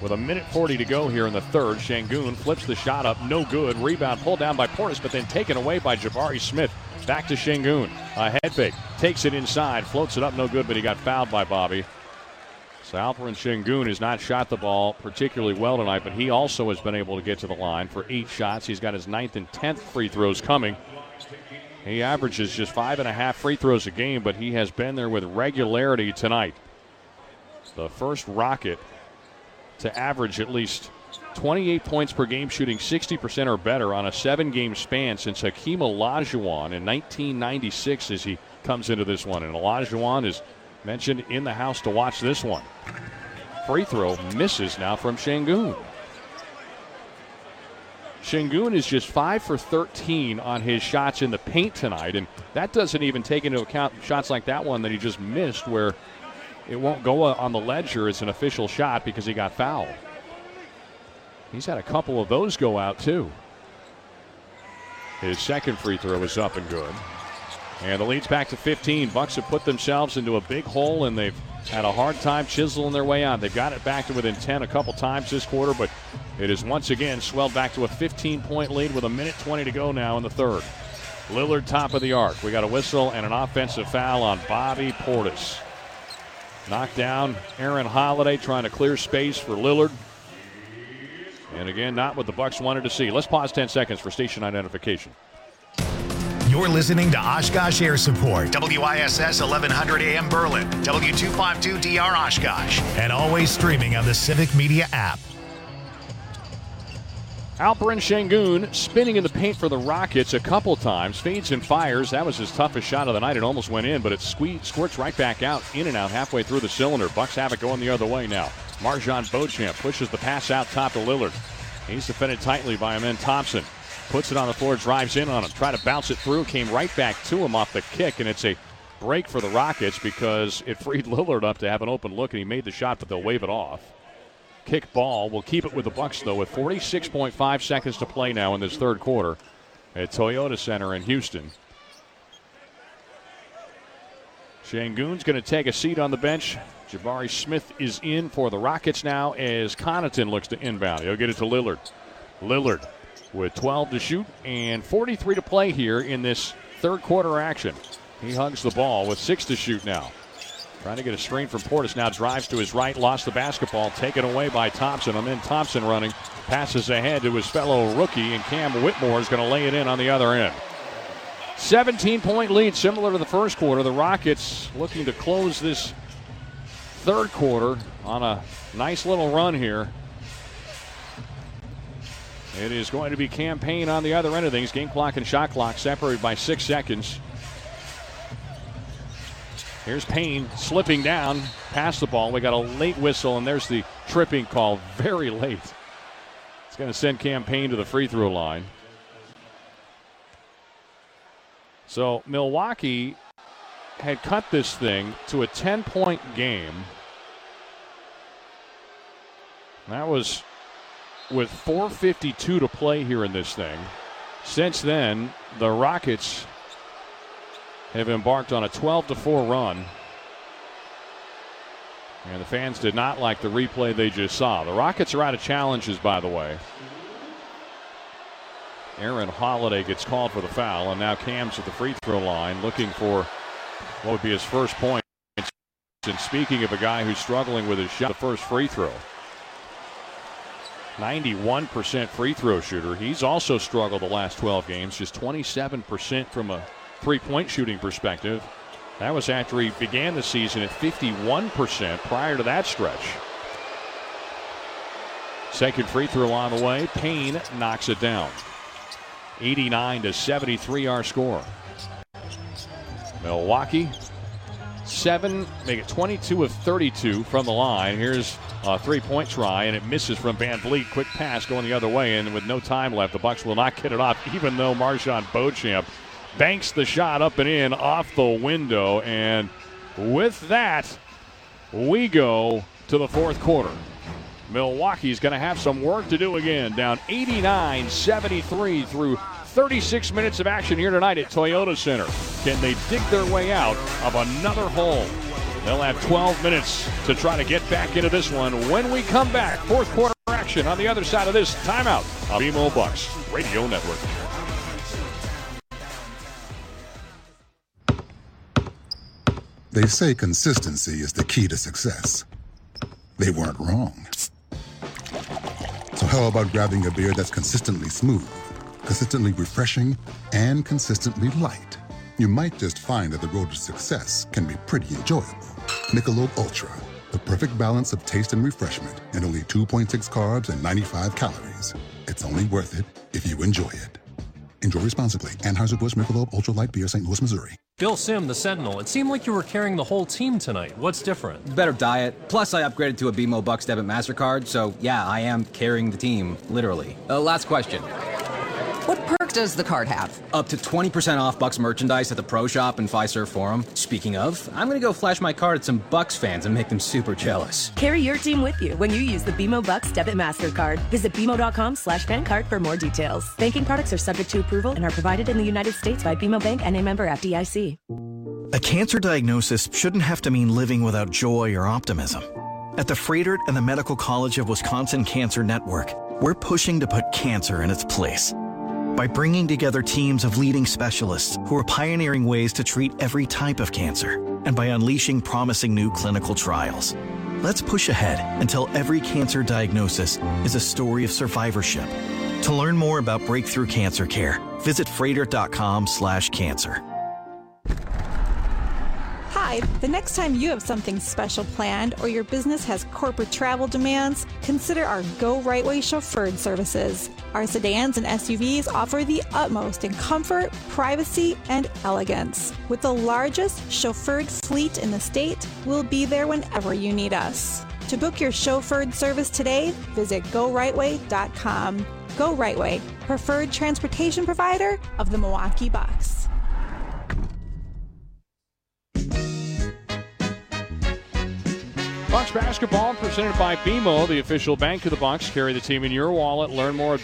with a minute 40 to go here in the third. Şengün flips the shot up, no good. Rebound pulled down by Portis, but then taken away by Jabari Smith. Back to Şengün. A head fake, takes it inside, floats it up, no good, but he got fouled by Bobby. So Alperen Şengün has not shot the ball particularly well tonight, but he also has been able to get to the line for 8 shots. He's got his 9th and 10th free throws coming. He averages just 5.5 free throws a game, but he has been there with regularity tonight. The first Rocket to average at least 28 points per game, shooting 60% or better on a 7-game span since Hakeem Olajuwon in 1996 as he comes into this one. And Olajuwon is mentioned in the house to watch this one. Free throw misses now from Şengün. Şengün is just 5 for 13 on his shots in the paint tonight, and that doesn't even take into account shots like that one that he just missed where it won't go on the ledger as an official shot because he got fouled. He's had a couple of those go out too. His second free throw is up and good. And the lead's back to 15. Bucks have put themselves into a big hole, and they've had a hard time chiseling their way out. They've got it back to within 10 a couple times this quarter, but it is once again swelled back to a 15-point lead with a minute 20 to go now in the third. Lillard top of the arc. We got a whistle and an offensive foul on Bobby Portis. Knocked down Aaron Holiday trying to clear space for Lillard. And again, not what the Bucks wanted to see. Let's pause 10 seconds for station identification. You're listening to Oshkosh Air Support, WISS 1100 AM Berlin, W252DR Oshkosh, and always streaming on the Civic Media app. Alperen Şengün spinning in the paint for the Rockets a couple times. Fades and fires. That was his toughest shot of the night. It almost went in, but it squirts right back out, in and out, halfway through the cylinder. Bucks have it going the other way now. MarJon Beauchamp pushes the pass out top to Lillard. He's defended tightly by Amen Thompson. Puts it on the floor, drives in on him. Try to bounce it through. Came right back to him off the kick, and it's a break for the Rockets because it freed Lillard up to have an open look, and he made the shot, but they'll wave it off. Kick ball. We'll keep it with the Bucks, though, with 46.5 seconds to play now in this third quarter at Toyota Center in Houston. Şengün's going to take a seat on the bench. Jabari Smith is in for the Rockets now as Connaughton looks to inbound. He'll get it to Lillard. Lillard with 12 to shoot and 43 to play here in this third quarter action. He hugs the ball with 6 to shoot now. Trying to get a screen from Portis. Now drives to his right, lost the basketball, taken away by Thompson. Amen Thompson running, passes ahead to his fellow rookie, and Cam Whitmore is going to lay it in on the other end. 17-point lead, similar to the first quarter. The Rockets looking to close this third quarter on a nice little run here. It is going to be Cam Payne on the other end of things. Game clock and shot clock separated by 6 seconds. Here's Payne slipping down past the ball. We got a late whistle, and there's the tripping call. Very late. It's going to send Cam Payne to the free throw line. So Milwaukee had cut this thing to a 10-point game. That was with 4:52 to play here in this thing. Since then, the Rockets have embarked on a 12-4 run. And the fans did not like the replay they just saw. The Rockets are out of challenges, by the way. Aaron Holiday gets called for the foul, and now Cam's at the free throw line looking for what would be his first point. And speaking of a guy who's struggling with his shot, the first free throw. 91% free throw shooter. He's also struggled the last 12 games, just 27% from a three-point shooting perspective. That was after he began the season at 51% prior to that stretch. Second free throw on the way. Payne knocks it down. 89-73 our score. Milwaukee, 22 of 32 from the line. Here's a three-point try, and it misses from Van Vliet. Quick pass going the other way, and with no time left, the Bucks will not get it off, even though MarJon Beauchamp banks the shot up and in off the window. And with that, we go to the fourth quarter. Milwaukee's going to have some work to do again. Down 89-73 through 36 minutes of action here tonight at Toyota Center. Can they dig their way out of another hole? They'll have 12 minutes to try to get back into this one when we come back. Fourth quarter action on the other side of this timeout on BMO Bucks Radio Network. They say consistency is the key to success. They weren't wrong. So how about grabbing a beer that's consistently smooth, consistently refreshing, and consistently light? You might just find that the road to success can be pretty enjoyable. Michelob Ultra, the perfect balance of taste and refreshment, and only 2.6 carbs and 95 calories. It's only worth it if you enjoy it. Enjoy responsibly. Anheuser-Busch Michelob Ultra Light Beer, St. Louis, Missouri. Bill Sim, the Sentinel, it seemed like you were carrying the whole team tonight. What's different? Better diet. Plus, I upgraded to a BMO Bucks Debit MasterCard, so yeah, I am carrying the team, literally. Last question. What perk does the card have? Up to 20% off Bucks merchandise at the Pro Shop and Fiserv Forum. Speaking of, I'm gonna go flash my card at some Bucks fans and make them super jealous. Carry your team with you when you use the BMO Bucks Debit MasterCard. Visit BMO.com/fancard for more details. Banking products are subject to approval and are provided in the United States by BMO Bank and a member FDIC. A cancer diagnosis shouldn't have to mean living without joy or optimism. At the Froedtert and the Medical College of Wisconsin Cancer Network, we're pushing to put cancer in its place. By bringing together teams of leading specialists who are pioneering ways to treat every type of cancer, and by unleashing promising new clinical trials. Let's push ahead until every cancer diagnosis is a story of survivorship. To learn more about breakthrough cancer care, visit Froedtert.com/cancer. Hi, the next time you have something special planned or your business has corporate travel demands, consider our Go Right Way chauffeured services. Our sedans and SUVs offer the utmost in comfort, privacy, and elegance. With the largest chauffeured fleet in the state, we'll be there whenever you need us. To book your chauffeured service today, visit GoRightWay.com. Go Right Way, preferred transportation provider of the Milwaukee Bucks. Bucks basketball presented by BMO, the official bank of the Bucks. Carry the team in your wallet. Learn more at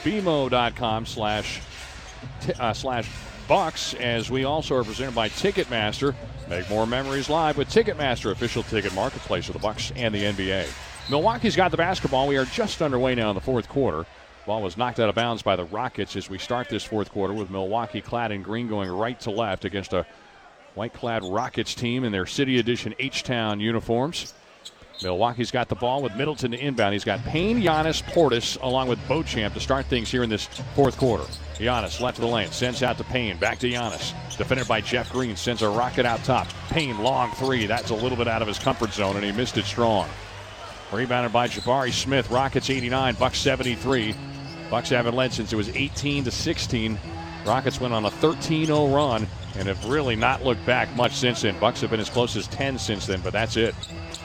BMO.com/Bucks, as we also are presented by Ticketmaster. Make more memories live with Ticketmaster, official ticket marketplace of the Bucks and the NBA. Milwaukee's got the basketball. We are just underway now in the fourth quarter. Ball was knocked out of bounds by the Rockets as we start this fourth quarter with Milwaukee clad in green going right to left against a white-clad Rockets team in their City Edition H-Town uniforms. Milwaukee's got the ball with Middleton to inbound. He's got Payne, Giannis, Portis, along with Beauchamp to start things here in this fourth quarter. Giannis left of the lane, sends out to Payne, back to Giannis. Defended by Jeff Green, sends a rocket out top. Payne, long three. That's a little bit out of his comfort zone, and he missed it strong. Rebounded by Jabari Smith. Rockets 89, Bucks 73. Bucks haven't led since it was 18-16. Rockets went on a 13-0 run and have really not looked back much since then. Bucks have been as close as 10 since then, but that's it.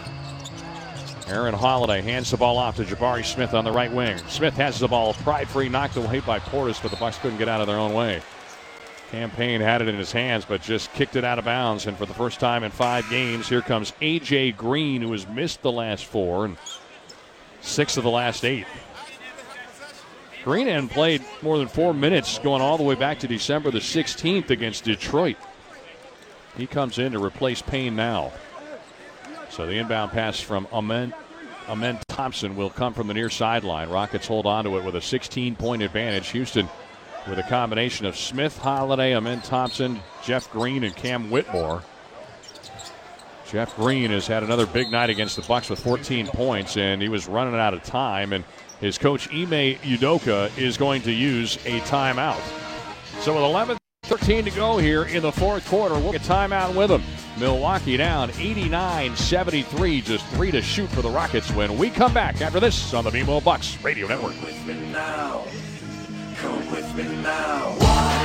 Aaron Holiday hands the ball off to Jabari Smith on the right wing. Smith has the ball pride-free, knocked away by Portis, but the Bucks couldn't get out of their own way. Cam Payne had it in his hands, but just kicked it out of bounds. And for the first time in 5 games, here comes A.J. Green, who has missed the last 4 and 6 of the last 8. Green hadn't played more than 4 minutes going all the way back to December the 16th against Detroit. He comes in to replace Payne now. So the inbound pass from Amen Thompson will come from the near sideline. Rockets hold on to it with a 16-point advantage. Houston with a combination of Smith, Holiday, Amen Thompson, Jeff Green, and Cam Whitmore. Jeff Green has had another big night against the Bucks with 14 points, and he was running out of time. And his coach, Ime Udoka, is going to use a timeout. So with 11:13 to go here in the fourth quarter, we'll get timeout with him. Milwaukee down 89-73, just 3 to shoot for the Rockets when we come back after this on the BMO Bucks Radio Network. Come with me now. Come with me now.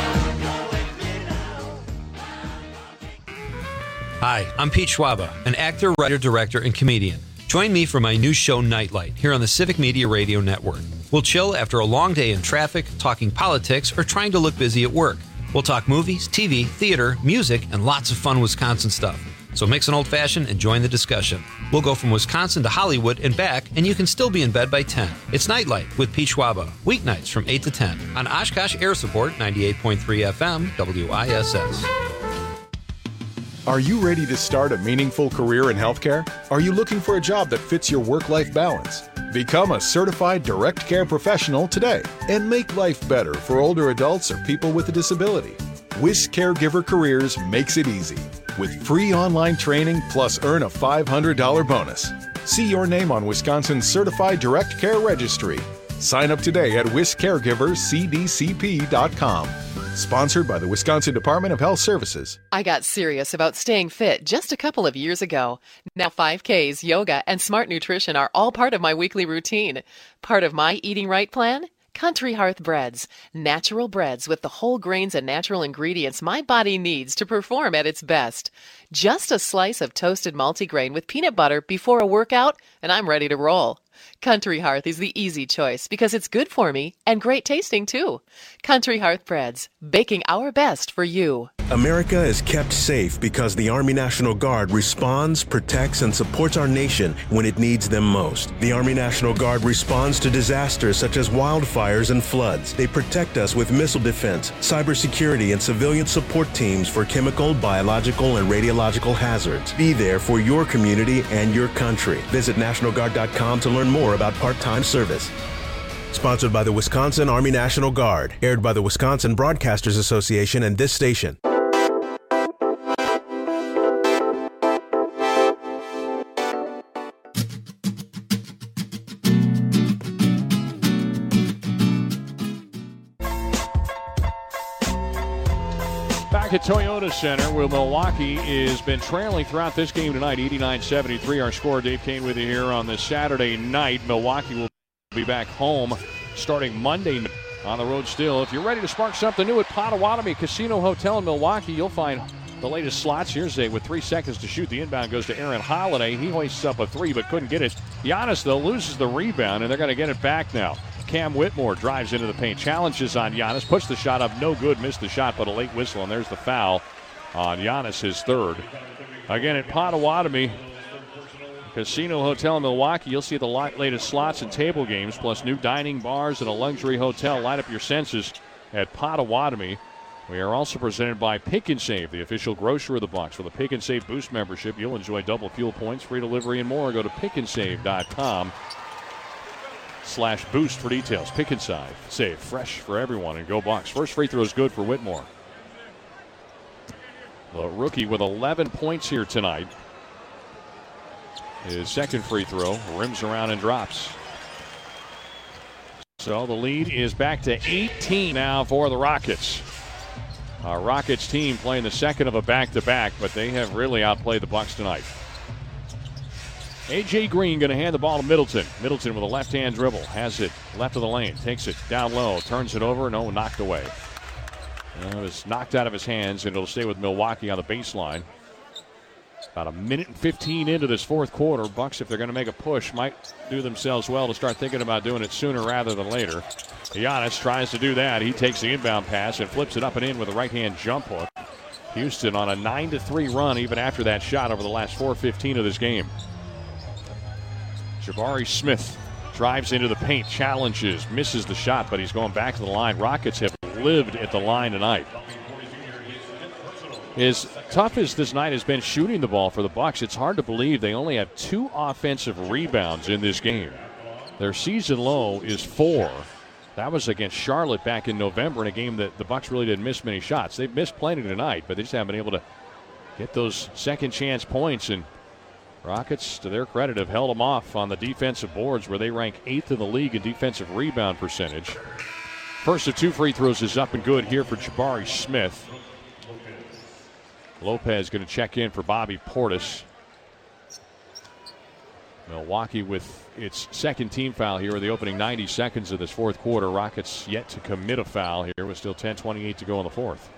Hi, I'm Pete Schwaba, an actor, writer, director, and comedian. Join me for my new show, Nightlight, here on the Civic Media Radio Network. We'll chill after a long day in traffic, talking politics, or trying to look busy at work. We'll talk movies, TV, theater, music, and lots of fun Wisconsin stuff. So mix an old-fashioned and join the discussion. We'll go from Wisconsin to Hollywood and back, and you can still be in bed by 10. It's Nightlight with Pete Schwaba, weeknights from 8 to 10 on Oshkosh Air Support 98.3 FM, WISS. Are you ready to start a meaningful career in healthcare? Are you looking for a job that fits your work-life balance? Become a certified direct care professional today and make life better for older adults or people with a disability. WIS Caregiver Careers makes it easy with free online training plus earn a $500 bonus. See your name on Wisconsin's Certified Direct Care Registry. Sign up today at wiscaregivercdcp.com. Sponsored by the Wisconsin Department of Health Services. I got serious about staying fit just a couple of years ago. Now 5Ks, yoga, and smart nutrition are all part of my weekly routine. Part of my eating right plan? Country Hearth Breads. Natural breads with the whole grains and natural ingredients my body needs to perform at its best. Just a slice of toasted multigrain with peanut butter before a workout, and I'm ready to roll. Country Hearth is the easy choice because it's good for me and great tasting too. Country Hearth Breads, baking our best for you. America is kept safe because the Army National Guard responds, protects, and supports our nation when it needs them most. The Army National Guard responds to disasters such as wildfires and floods. They protect us with missile defense, cybersecurity, and civilian support teams for chemical, biological, and radiological hazards. Be there for your community and your country. Visit NationalGuard.com to learn more about part-time service. Sponsored by the Wisconsin Army National Guard. Aired by the Wisconsin Broadcasters Association and this station. Back at Toyota Center, where Milwaukee has been trailing throughout this game tonight, 89-73. Our score, Dave Kane, with you here on this Saturday night. Milwaukee will be back home starting Monday on the road still. If you're ready to spark something new at Potawatomi Casino Hotel in Milwaukee, you'll find the latest slots. Here's a with 3 seconds to shoot. The inbound goes to Aaron Holiday. He hoists up a three but couldn't get it. Giannis, though, loses the rebound, and they're going to get it back now. Cam Whitmore drives into the paint, challenges on Giannis, puts the shot up, no good, missed the shot, but a late whistle, and there's the foul on Giannis, his third. Again, at Potawatomi Casino Hotel in Milwaukee, you'll see the latest slots and table games, plus new dining bars and a luxury hotel. Light up your senses at Potawatomi. We are also presented by Pick and Save, the official grocer of the Bucs. With a Pick and Save Boost membership, you'll enjoy double fuel points, free delivery, and more. Go to pickandsave.com/boost for details. Pick and Save, fresh for everyone, and go Bucs. First free throw is good for Whitmore. The rookie with 11 points here tonight. His second free throw rims around and drops. So the lead is back to 18 now for the Rockets. Our Rockets team playing the second of a back-to-back, but they have really outplayed the Bucs tonight. A.J. Green going to hand the ball to Middleton. Middleton with a left-hand dribble. Has it left of the lane. Takes it down low. Turns it over. No, knocked away. It was knocked out of his hands, and it'll stay with Milwaukee on the baseline. About a minute and 15 into this fourth quarter. Bucs, if they're going to make a push, might do themselves well to start thinking about doing it sooner rather than later. Giannis tries to do that. He takes the inbound pass and flips it up and in with a right-hand jump hook. Houston on a 9-3 run even after that shot over the last 4:15 of this game. Jabari Smith drives into the paint, challenges, misses the shot, but he's going back to the line. Rockets have lived at the line tonight. As tough as this night has been shooting the ball for the Bucs, it's hard to believe they only have 2 offensive rebounds in this game. Their season low is 4. That was against Charlotte back in November in a game that the Bucs really didn't miss many shots. They've missed plenty tonight, but they just haven't been able to get those second chance points. And Rockets, to their credit, have held them off on the defensive boards where they rank 8th in the league in defensive rebound percentage. First of 2 free throws is up and good here for Jabari Smith. Lopez going to check in for Bobby Portis. Milwaukee with its second team foul here in the opening 90 seconds of this fourth quarter. Rockets yet to commit a foul here with still 10:28 to go in the fourth.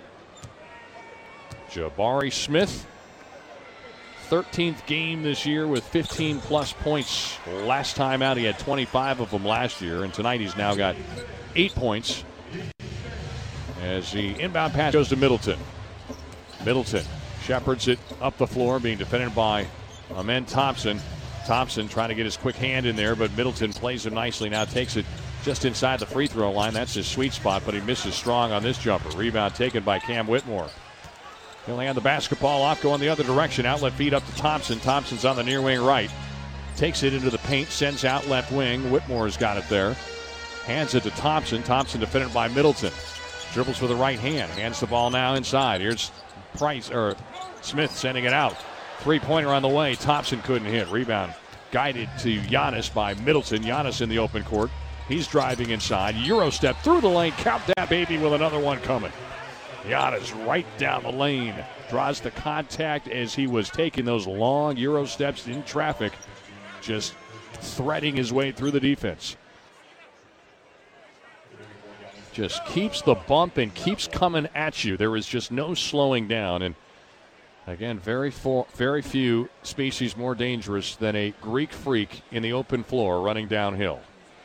Jabari Smith, 13th game this year with 15-plus points. Last time out, he had 25 of them last year, and tonight he's now got 8 points. As the inbound pass goes to Middleton. Middleton shepherds it up the floor, being defended by Amen Thompson. Thompson trying to get his quick hand in there, but Middleton plays him nicely. Now takes it just inside the free throw line. That's his sweet spot, but he misses strong on this jumper. Rebound taken by Cam Whitmore. He'll hand the basketball off, going the other direction. Outlet feed up to Thompson. Thompson's on the near wing right. Takes it into the paint, sends out left wing. Whitmore's got it there. Hands it to Thompson. Thompson defended by Middleton. Dribbles with the right hand. Hands the ball now inside. Here's Smith sending it out. Three-pointer on the way. Thompson couldn't hit. Rebound guided to Giannis by Middleton. Giannis in the open court. He's driving inside. Euro step through the lane. Count that baby with another one coming. Giannis right down the lane. Draws the contact as he was taking those long Euro steps in traffic. Just threading his way through the defense. Just keeps the bump and keeps coming at you. There is just no slowing down. And again, very few species more dangerous than a Greek freak in the open floor running downhill.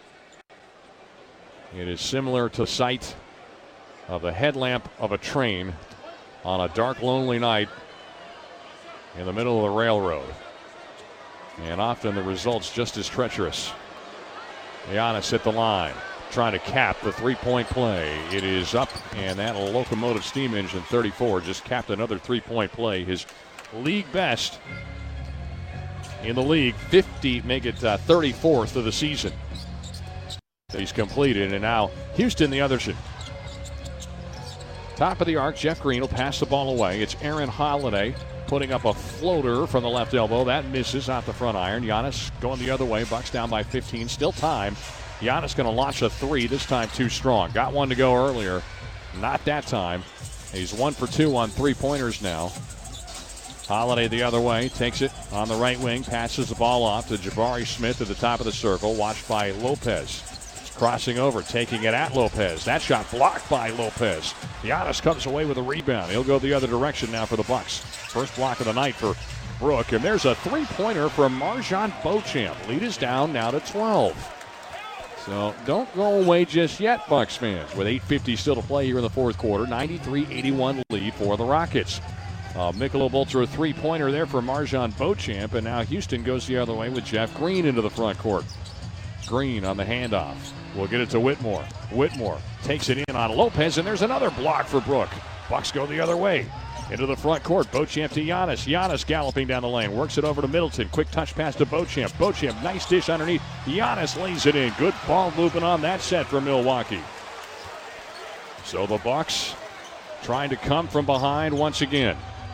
It is similar to the sight of the headlamp of a train on a dark, lonely night in the middle of the railroad. And often the result's just as treacherous. Giannis at the line, trying to cap the three-point play. It is up, and that locomotive steam engine 34 just capped another three-point play. His league best in the league, 50, make it 34th of the season. He's completed, and now Houston the other shoot. Top of the arc, Jeff Green will pass the ball away. It's Aaron Holiday putting up a floater from the left elbow. That misses off the front iron. Giannis going the other way. Bucks down by 15. Still time. Giannis going to launch a three, this time too strong. Got one to go earlier. Not that time. He's 1 for 2 on three-pointers now. Holiday the other way. Takes it on the right wing. Passes the ball off to Jabari Smith at the top of the circle. Watched by Lopez. Crossing over, taking it at Lopez. That shot blocked by Lopez. Giannis comes away with a rebound. He'll go the other direction now for the Bucks. First block of the night for Brook. And there's a three-pointer from MarJon Beauchamp. Lead is down now to 12. So don't go away just yet, Bucks fans. With 8:50 still to play here in the fourth quarter. 93-81 lead for the Rockets. Michelob Ultra three-pointer there for MarJon Beauchamp. And now Houston goes the other way with Jeff Green into the front court. Green on the handoff. We'll get it to Whitmore. Whitmore takes it in on Lopez, and there's another block for Brook. Bucks go the other way. Into the front court. Beauchamp to Giannis. Giannis galloping down the lane. Works it over to Middleton. Quick touch pass to Beauchamp. Beauchamp, nice dish underneath. Giannis lays it in. Good ball movement on that set for Milwaukee. So the Bucks trying to come from behind once again.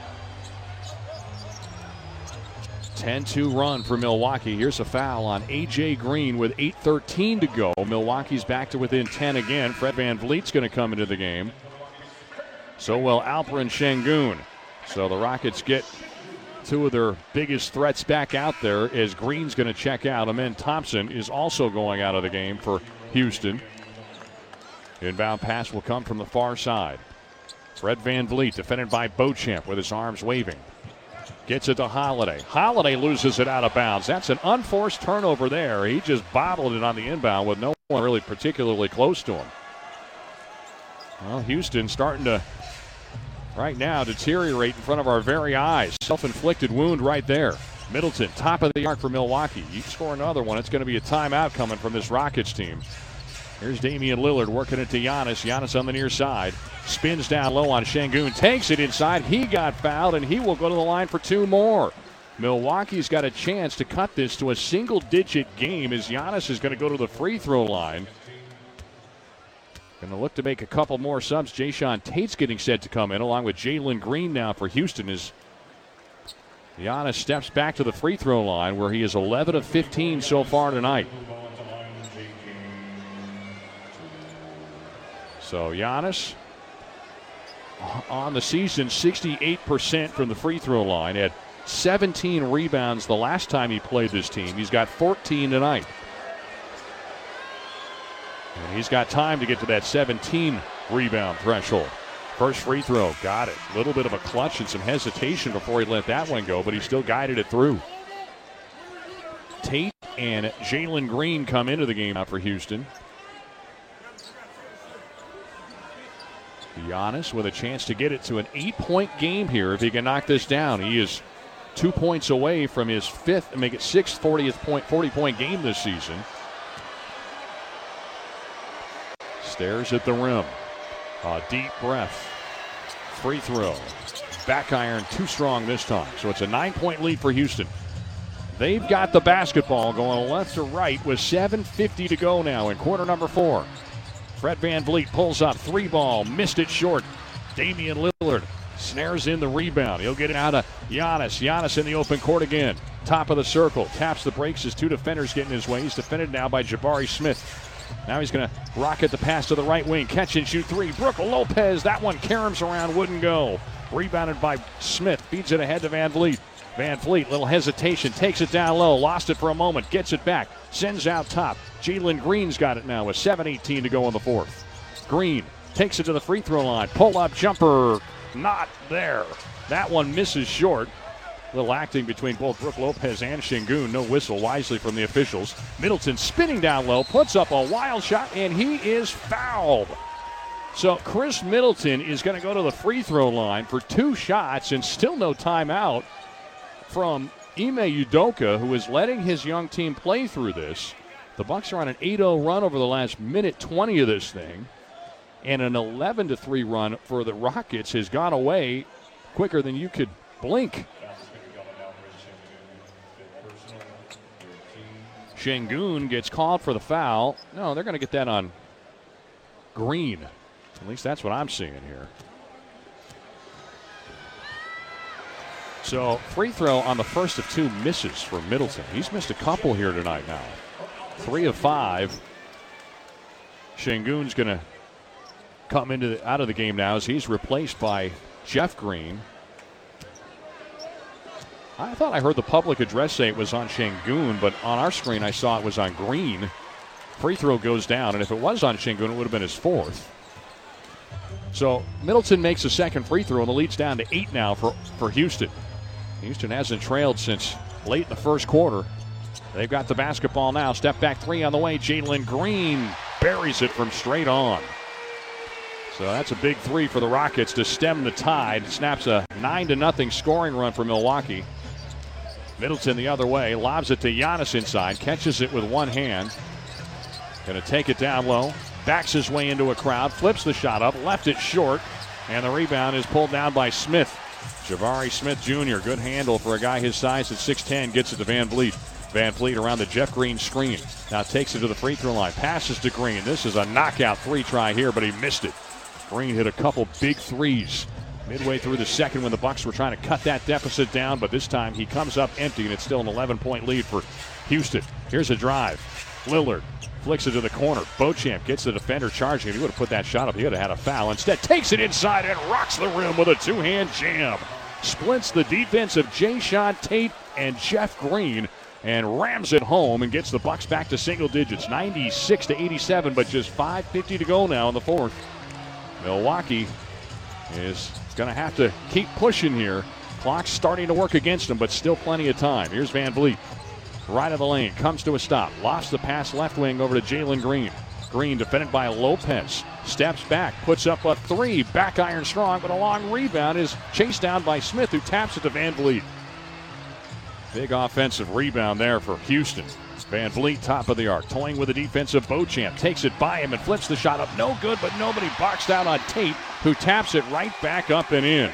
10-2 run for Milwaukee. Here's a foul on A.J. Green with 8:13 to go. Milwaukee's back to within 10 again. Fred VanVleet's going to come into the game. So will Alperen Sengun. So the Rockets get two of their biggest threats back out there as Green's going to check out. Amen Thompson is also going out of the game for Houston. Inbound pass will come from the far side. Fred VanVleet defended by Beauchamp with his arms waving. Gets it to Holiday. Holiday loses it out of bounds. That's an unforced turnover there. He just bottled it on the inbound with no one really particularly close to him. Well, Houston starting to, right now, deteriorate in front of our very eyes. Self-inflicted wound right there. Middleton, top of the arc for Milwaukee. You score another one, it's going to be a timeout coming from this Rockets team. Here's Damian Lillard working it to Giannis. Giannis on the near side. Spins down low on Sengun. Takes it inside. He got fouled, and he will go to the line for two more. Milwaukee's got a chance to cut this to a single-digit game as Giannis is going to go to the free throw line. Going to look to make a couple more subs. Jayshawn Tate's getting set to come in, along with Jalen Green now for Houston as Giannis steps back to the free throw line where he is 11 of 15 so far tonight. So Giannis on the season, 68% from the free throw line. Had 17 rebounds the last time he played this team. He's got 14 tonight. And he's got time to get to that 17 rebound threshold. First free throw, got it. A little bit of a clutch and some hesitation before he let that one go, but he still guided it through. Tate and Jalen Green come into the game now for Houston. Giannis with a chance to get it to an 8-point game here if he can knock this down. He is 2 points away from his fifth and make it sixth 40-point game this season. Stares at the rim. A deep breath. Free throw. back iron too strong this time. So it's a 9-point lead for Houston. They've got the basketball going left to right with 7:50 to go now in quarter number 4. Fred VanVleet pulls up, 3 ball, missed it short. Damian Lillard snares in the rebound. He'll get it out of Giannis. Giannis in the open court again. Top of the circle, taps the brakes. His 2 defenders get in his way. He's defended now by Jabari Smith. Now he's going to rocket the pass to the right wing. Catch and shoot 3. Brook Lopez, that one caroms around, wouldn't go. Rebounded by Smith, feeds it ahead to VanVleet. VanVleet, little hesitation, takes it down low, lost it for a moment, gets it back, sends out top. Jalen Green's got it now with 7:18 to go in the 4th. Green takes it to the free throw line, pull-up jumper, not there. That one misses short. Little acting between both Brook Lopez and Şengün. No whistle, wisely from the officials. Middleton spinning down low, puts up a wild shot, and he is fouled. So Chris Middleton is going to go to the free throw line for 2 shots and still no timeout from Ime Udoka, who is letting his young team play through this. The Bucks are on an 8-0 run over the last minute 20 of this thing, and an 11-3 run for the Rockets has gone away quicker than you could blink. Şengün gets called for the foul. No, they're going to get that on Green. At least that's what I'm seeing here. So, free throw on the first of 2 misses for Middleton. He's missed a couple here tonight now. 3 of 5. Şengün's going to come out of the game now as he's replaced by Jeff Green. I thought I heard the public address say it was on Şengün, but on our screen I saw it was on Green. Free throw goes down, and if it was on Şengün, it would have been his 4th. So Middleton makes a second free throw, and the lead's down to 8 now for Houston. Houston hasn't trailed since late in the first quarter. They've got the basketball now. Step back 3 on the way. Jalen Green buries it from straight on. So that's a big 3 for the Rockets to stem the tide. Snaps a 9-0 scoring run for Milwaukee. Middleton the other way. Lobs it to Giannis inside. Catches it with one hand. Going to take it down low. Backs his way into a crowd. Flips the shot up. Left it short. And the rebound is pulled down by Smith. Jabari Smith Jr. Good handle for a guy his size at 6'10". Gets it to VanVleet. VanVleet around the Jeff Green screen. Now takes it to the free throw line. Passes to Green. This is a knockout 3 try here, but he missed it. Green hit a couple big threes midway through the second when the Bucks were trying to cut that deficit down, but this time he comes up empty, and it's still an 11-point lead for Houston. Here's a drive. Lillard flicks it to the corner. Beauchamp gets the defender charging. If he would have put that shot up, he would have had a foul. Instead, takes it inside and rocks the rim with a 2-hand jam. Splits the defense of Jae'Sean Tate and Jeff Green and rams it home and gets the Bucks back to single digits, 96-87, but just 5:50 to go now in the 4th. Milwaukee is going to have to keep pushing here. Clock's starting to work against them, but still plenty of time. Here's VanVleet. Right of the lane. Comes to a stop. Lost the pass left wing over to Jalen Green. Green defended by Lopez. Steps back. Puts up a 3. Back iron strong, but a long rebound is chased down by Smith, who taps it to VanVleet. Big offensive rebound there for Houston. VanVleet top of the arc. Toying with the defensive Beauchamp. Takes it by him and flips the shot up. No good, but nobody boxed out on Tate, who taps it right back up and in.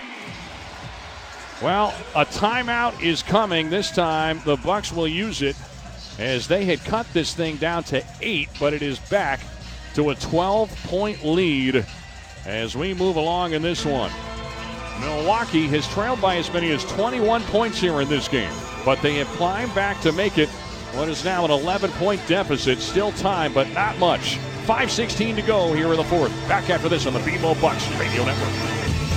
Well, a timeout is coming. This time the Bucks will use it as they had cut this thing down to 8, but it is back to a 12-point lead as we move along in this one. Milwaukee has trailed by as many as 21 points here in this game, but they have climbed back to make it what is now an 11-point deficit. Still time, but not much. 5:16 to go here in the 4th. Back after this on the BMO Bucks Radio Network.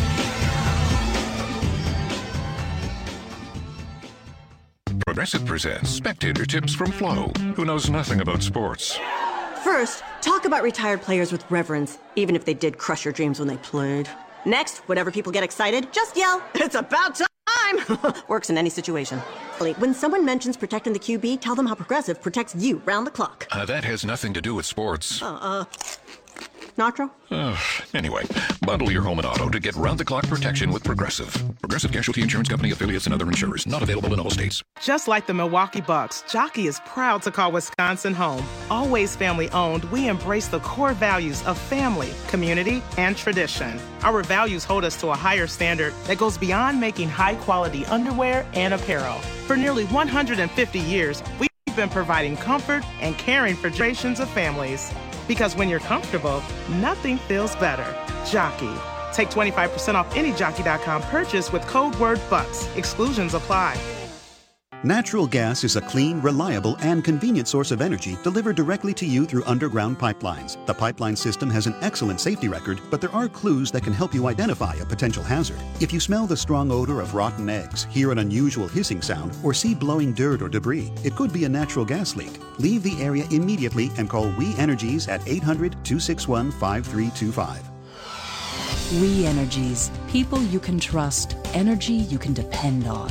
Progressive presents Spectator Tips from Flo, who knows nothing about sports. First, talk about retired players with reverence, even if they did crush your dreams when they played. Next, whenever people get excited, just yell, "It's about time!" Works in any situation. When someone mentions protecting the QB, tell them how Progressive protects you round the clock. That has nothing to do with sports. Nacho? Anyway, bundle your home and auto to get round-the-clock protection with Progressive. Progressive Casualty Insurance Company, affiliates, and other insurers. Not available in all states. Just like the Milwaukee Bucks, Jockey is proud to call Wisconsin home. Always family-owned, we embrace the core values of family, community, and tradition. Our values hold us to a higher standard that goes beyond making high-quality underwear and apparel. For nearly 150 years, we've been providing comfort and caring for generations of families. Because when you're comfortable, nothing feels better. Jockey. Take 25% off any Jockey.com purchase with code word BUCKS. Exclusions apply. Natural gas is a clean, reliable, and convenient source of energy delivered directly to you through underground pipelines. The pipeline system has an excellent safety record, but there are clues that can help you identify a potential hazard. If you smell the strong odor of rotten eggs, hear an unusual hissing sound, or see blowing dirt or debris, it could be a natural gas leak. Leave the area immediately and call We Energies at 800-261-5325. We Energies. People you can trust. Energy you can depend on.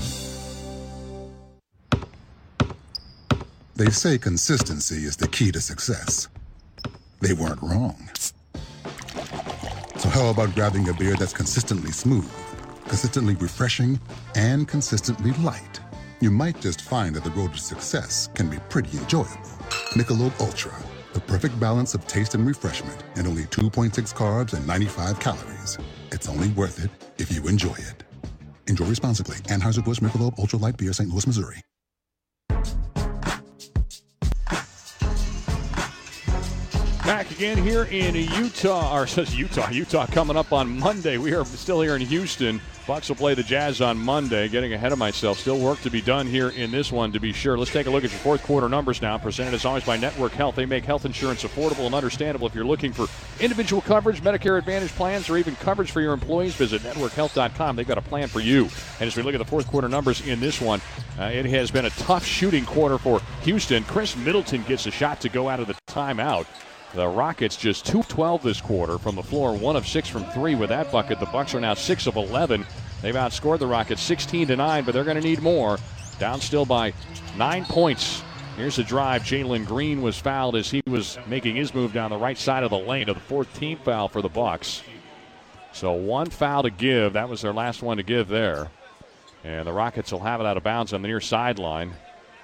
They say consistency is the key to success. They weren't wrong. So how about grabbing a beer that's consistently smooth, consistently refreshing, and consistently light? You might just find that the road to success can be pretty enjoyable. Michelob Ultra, the perfect balance of taste and refreshment, and only 2.6 carbs and 95 calories. It's only worth it if you enjoy it. Enjoy responsibly. Anheuser-Busch Michelob Ultra Light Beer, St. Louis, Missouri. Back again here in Utah coming up on Monday. We are still here in Houston. Bucks will play the Jazz on Monday. Getting ahead of myself. Still work to be done here in this one, to be sure. Let's take a look at your fourth quarter numbers now. Presented as always by Network Health. They make health insurance affordable and understandable. If you're looking for individual coverage, Medicare Advantage plans, or even coverage for your employees, visit networkhealth.com. They've got a plan for you. And as we look at the fourth quarter numbers in this one, it has been a tough shooting quarter for Houston. Chris Middleton gets a shot to go out of the timeout. The Rockets just 2-12 this quarter from the floor, 1 of 6 from 3 with that bucket. The Bucks are now 6 of 11. They've outscored the Rockets 16-9, but they're going to need more. Down still by 9 points. Here's a drive. Jalen Green was fouled as he was making his move down the right side of the lane, to the fourth team foul for the Bucks. So one foul to give. That was their last one to give there. And the Rockets will have it out of bounds on the near sideline.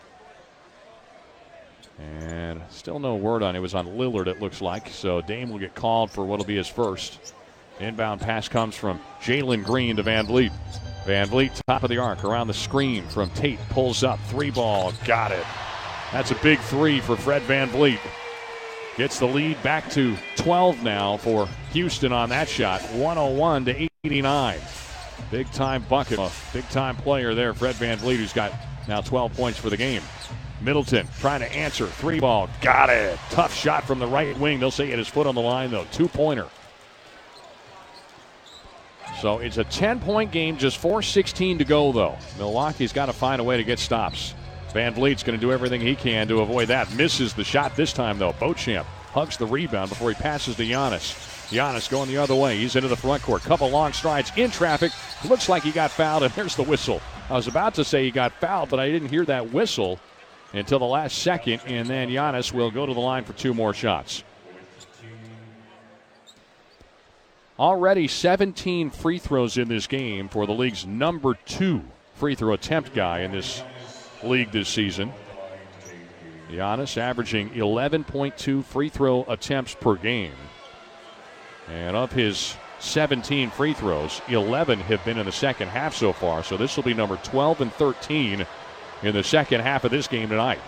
And still no word on it. It was on Lillard, it looks like. So Dame will get called for what will be his first. Inbound pass comes from Jalen Green to Van Vliet. Van Vliet, top of the arc, around the screen from Tate. Pulls up, 3-ball, got it. That's a big 3 for Fred Van Vliet. Gets the lead back to 12 now for Houston on that shot. 101-89. Big-time bucket. A big-time player there, Fred Van Vliet, who's got now 12 points for the game. Middleton trying to answer. 3-ball. Got it. Tough shot from the right wing. They'll say he had his foot on the line, though. 2-pointer. So it's a 10-point game. Just 4:16 to go, though. Milwaukee's got to find a way to get stops. Van Vliet's going to do everything he can to avoid that. Misses the shot this time, though. Beauchamp hugs the rebound before he passes to Giannis. Giannis going the other way. He's into the front court. Couple long strides in traffic. Looks like he got fouled, and there's the whistle. I was about to say he got fouled, but I didn't hear that whistle until the last second, and then Giannis will go to the line for 2 more shots. Already 17 free throws in this game for the league's number 2 free throw attempt guy in this league this season. Giannis averaging 11.2 free throw attempts per game. And of his 17 free throws, 11 have been in the second half so far, so this will be number 12 and 13 in the second half of this game tonight,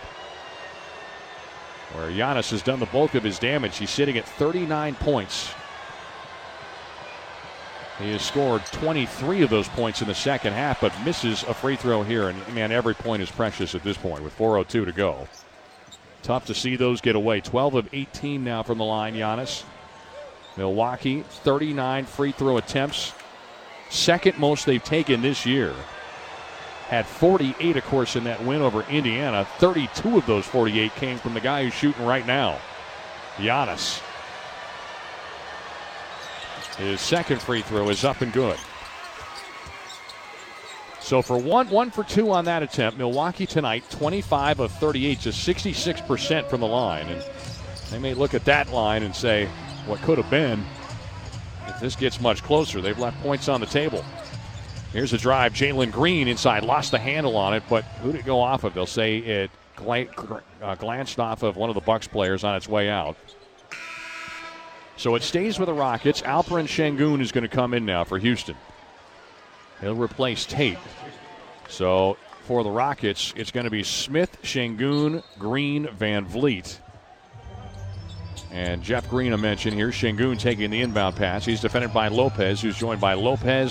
where Giannis has done the bulk of his damage. He's sitting at 39 points. He has scored 23 of those points in the second half, but misses a free throw here. And, man, every point is precious at this point with 4:02 to go. Tough to see those get away. 12 of 18 now from the line, Giannis. Milwaukee, 39 free throw attempts. Second most they've taken this year. Had 48, of course, in that win over Indiana. 32 of those 48 came from the guy who's shooting right now, Giannis. His second free throw is up and good. So for one for 2 on that attempt, Milwaukee tonight, 25 of 38, just 66% from the line. And they may look at that line and say, what could have been if this gets much closer. They've left points on the table. Here's a drive. Jalen Green inside. Lost the handle on it, but who did it go off of? They'll say it glanced off of one of the Bucks players on its way out. So it stays with the Rockets. Alperen Sengun is going to come in now for Houston. He'll replace Tate. So for the Rockets, it's going to be Smith, Sengun, Green, Van Vliet. And Jeff Green, I mentioned here. Sengun taking the inbound pass. He's defended by Lopez, who's joined by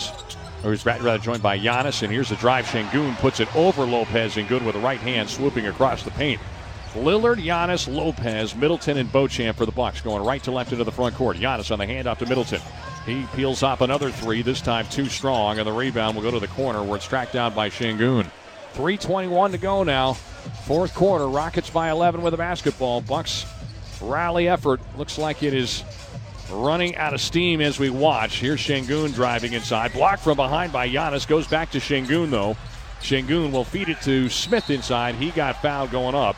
joined by Giannis. And here's the drive. Sengun puts it over Lopez and good with the right hand, swooping across the paint. Lillard, Giannis, Lopez, Middleton, and Beauchamp for the Bucks, going right to left into the front court. Giannis on the handoff to Middleton. He peels off another three, this time too strong, and the rebound will go to the corner where it's tracked down by Sengun. 3:21 to go now. Fourth quarter, Rockets by 11 with a basketball. Bucks rally effort looks like it is running out of steam as we watch. Here's Sengun driving inside. Blocked from behind by Giannis. Goes back to Sengun, though. Sengun will feed it to Smith inside. He got fouled going up.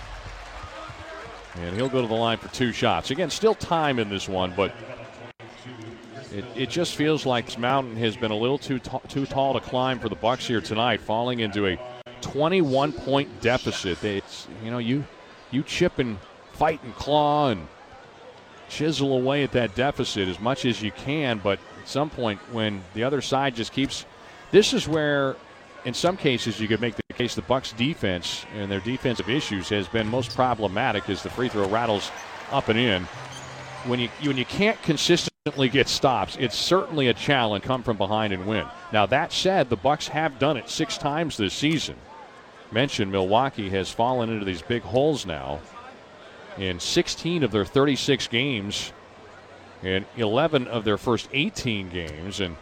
And he'll go to the line for 2 shots. Again, still time in this one, but it just feels like this mountain has been a little too tall to climb for the Bucks here tonight, falling into a 21-point deficit. It's, you chip and fight and claw and chisel away at that deficit as much as you can, but at some point when the other side just keeps, this is where in some cases you could make the case the Bucks defense and their defensive issues has been most problematic as the free throw rattles up and in. When you can't consistently get stops, it's certainly a challenge. Come from behind and win. Now that said, the Bucks have done it 6 times this season. Mentioned Milwaukee has fallen into these big holes now in 16 of their 36 games and 11 of their first 18 games. And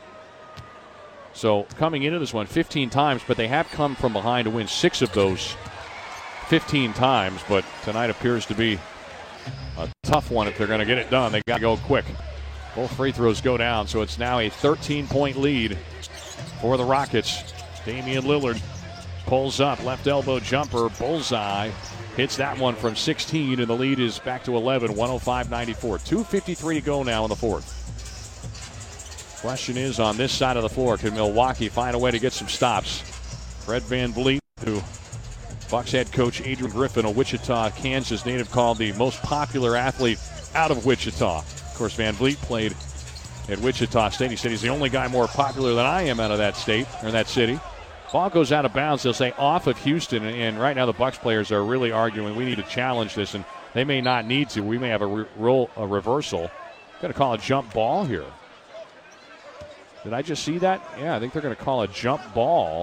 so coming into this one 15 times, but they have come from behind to win 6 of those 15 times. But tonight appears to be a tough one if they're going to get it done. They got to go quick. Both free throws go down, so it's now a 13-point lead for the Rockets. Damian Lillard pulls up, left elbow jumper, bullseye. Hits that one from 16, and the lead is back to 11, 105-94. 2:53 to go now in the fourth. Question is, on this side of the floor, can Milwaukee find a way to get some stops? Fred VanVleet, who Bucks head coach Adrian Griffin, a Wichita, Kansas native, called the most popular athlete out of Wichita. Of course, VanVleet played at Wichita State. He said he's the only guy more popular than I am out of that state, or that city. Ball goes out of bounds, they'll say off of Houston, and right now the Bucks players are really arguing we need to challenge this, and they may not need to. We may have a reversal. Going to call a jump ball here. Did I just see that? Yeah, I think they're going to call a jump ball.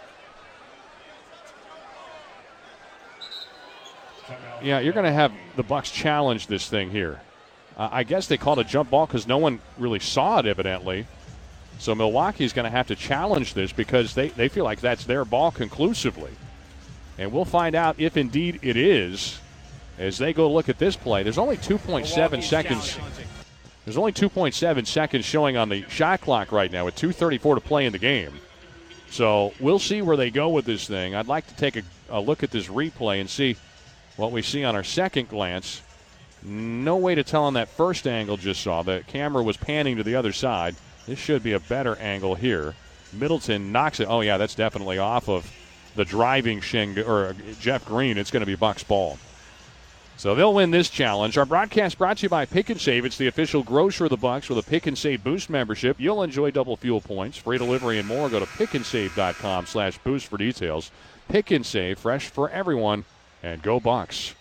Yeah, you're going to have the Bucks challenge this thing here. I guess they called a jump ball because no one really saw it, evidently. So Milwaukee's going to have to challenge this because they feel like that's their ball conclusively. And we'll find out if indeed it is as they go look at this play. There's only 2.7 seconds. There's only 2.7 seconds showing on the shot clock right now with 2:34 to play in the game. So we'll see where they go with this thing. I'd like to take a look at this replay and see what we see on our second glance. No way to tell on that first angle just saw. The camera was panning to the other side. This should be a better angle here. Middleton knocks it. Oh, yeah, that's definitely off of the driving Jeff Green. It's going to be Bucks ball. So they'll win this challenge. Our broadcast brought to you by Pick 'n Save. It's the official grocer of the Bucks with a Pick 'n Save Boost membership. You'll enjoy double fuel points, free delivery, and more. Go to pickandsave.com/boost for details. Pick 'n Save, fresh for everyone, and go Bucks.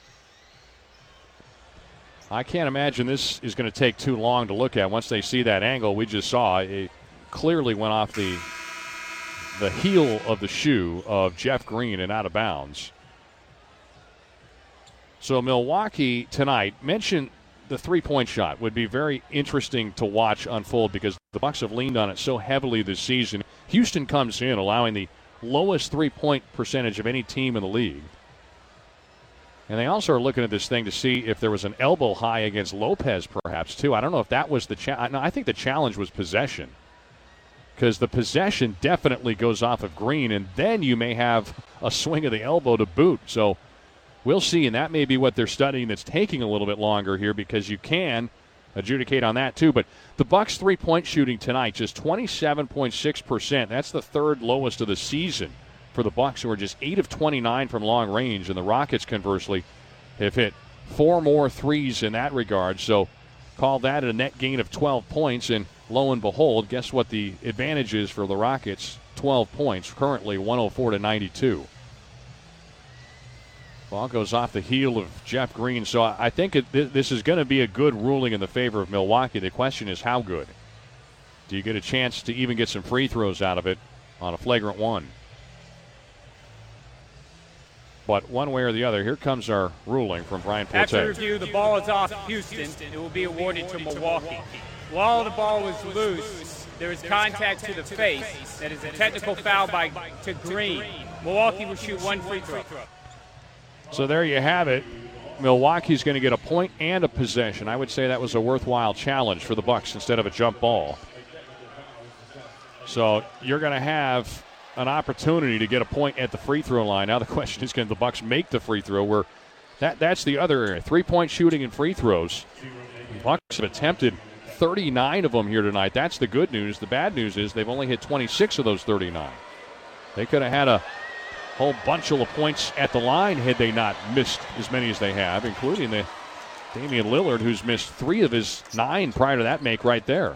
I can't imagine this is going to take too long to look at. Once they see that angle we just saw, it clearly went off the heel of the shoe of Jeff Green and out of bounds. So Milwaukee tonight, mentioned the three-point shot would be very interesting to watch unfold because the Bucks have leaned on it so heavily this season. Houston comes in allowing the lowest three-point percentage of any team in the league. And they also are looking at this thing to see if there was an elbow high against Lopez perhaps too. I don't know if that was the challenge. No, I think the challenge was possession because the possession definitely goes off of Green, and then you may have a swing of the elbow to boot. So we'll see, and that may be what they're studying that's taking a little bit longer here because you can adjudicate on that too. But the Bucks' three-point shooting tonight, just 27.6%. That's the third lowest of the season for the Bucks, who are just 8 of 29 from long range. And the Rockets, conversely, have hit 4 more threes in that regard. So call that a net gain of 12 points. And lo and behold, guess what the advantage is for the Rockets? 12 points, currently 104-92. Ball goes off the heel of Jeff Green. So I think this is going to be a good ruling in the favor of Milwaukee. The question is how good? Do you get a chance to even get some free throws out of it on a flagrant one? But one way or the other, here comes our ruling from Brian Forte. After review, the ball is off Houston. It will be awarded to Milwaukee. While the ball was loose, there is contact to the face. That is a technical foul to Green. Milwaukee will shoot 1 free throw. So there you have it. Milwaukee's going to get a point and a possession. I would say that was a worthwhile challenge for the Bucks instead of a jump ball. So you're going to have an opportunity to get a point at the free throw line. Now the question is, can the Bucks make the free throw? Where that's the other area. 3-point shooting and free throws. The Bucks have attempted 39 of them here tonight. That's the good news. The bad news is they've only hit 26 of those 39. They could have had a whole bunch of points at the line had they not missed as many as they have, including the Damian Lillard, who's missed 3 of his 9 prior to that make right there.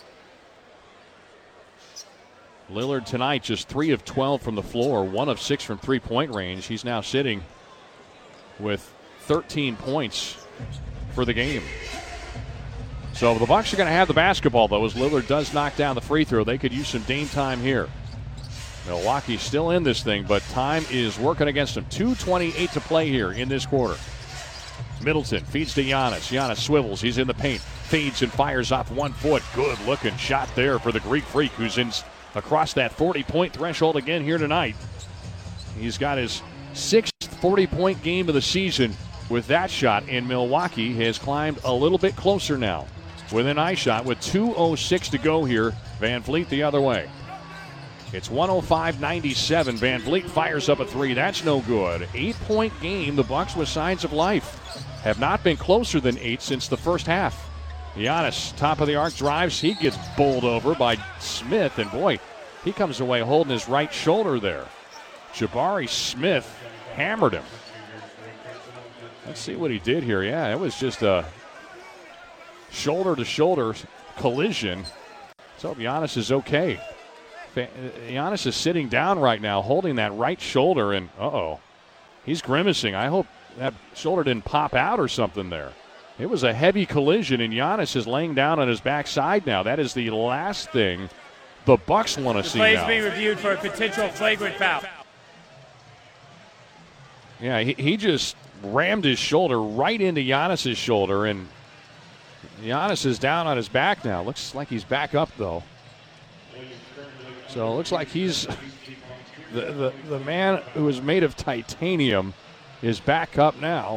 Lillard tonight just 3 of 12 from the floor, 1 of 6 from three-point range. He's now sitting with 13 points for the game. So the Bucks are going to have the basketball, though, as Lillard does knock down the free throw. They could use some Dame time here. Milwaukee's still in this thing, but time is working against them. 2:28 to play here in this quarter. Middleton feeds to Giannis. Giannis swivels. He's in the paint. Fades and fires off 1 foot. Good-looking shot there for the Greek Freak, who's in across that 40-point threshold again here tonight. He's got his 6th 40-point game of the season with that shot, and Milwaukee has climbed a little bit closer now with an eye shot with 2:06 to go here. Van Vliet the other way. It's 105-97. Van Vliet fires up a 3. That's no good. 8-point game. The Bucks with signs of life have not been closer than 8 since the first half. Giannis, top of the arc, drives. He gets bowled over by Smith, and boy, he comes away holding his right shoulder there. Jabari Smith hammered him. Let's see what he did here. Yeah, it was just a shoulder-to-shoulder collision. Let's hope Giannis is okay. Giannis is sitting down right now, holding that right shoulder, and he's grimacing. I hope that shoulder didn't pop out or something there. It was a heavy collision, and Giannis is laying down on his backside now. That is the last thing the Bucks want to see now. The play is being reviewed for a potential flagrant foul. Yeah, he just rammed his shoulder right into Giannis's shoulder, and Giannis is down on his back now. Looks like he's back up, though. So it looks like he's the man who is made of titanium is back up now.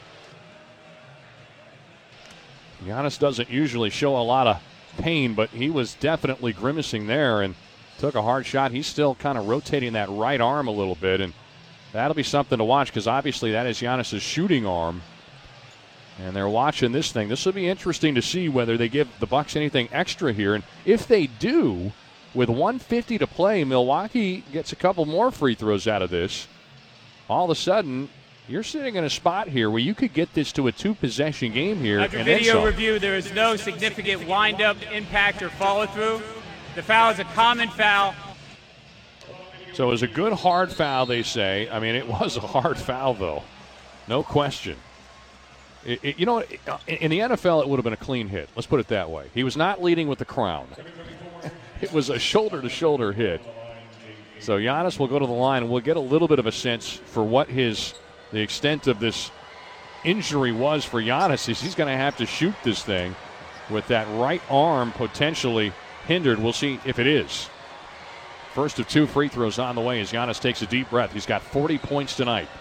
Giannis doesn't usually show a lot of pain, but he was definitely grimacing there and took a hard shot. He's still kind of rotating that right arm a little bit, and that'll be something to watch because obviously that is Giannis's shooting arm. And they're watching this thing. This will be interesting to see whether they give the Bucks anything extra here. And if they do, with 1:50 to play, Milwaukee gets a couple more free throws out of this. All of a sudden, you're sitting in a spot here where you could get this to a 2-possession game here. After video review, there is no significant wind-up, impact, or follow-through. The foul is a common foul. So it was a good hard foul, they say. I mean, it was a hard foul, though. No question. You know, in the NFL, it would have been a clean hit. Let's put it that way. He was not leading with the crown. It was a shoulder-to-shoulder hit. So Giannis will go to the line, and we'll get a little bit of a sense for what the extent of this injury was for Giannis. He's going to have to shoot this thing with that right arm potentially hindered. We'll see if it is. First of 2 free throws on the way as Giannis takes a deep breath. He's got 40 points tonight.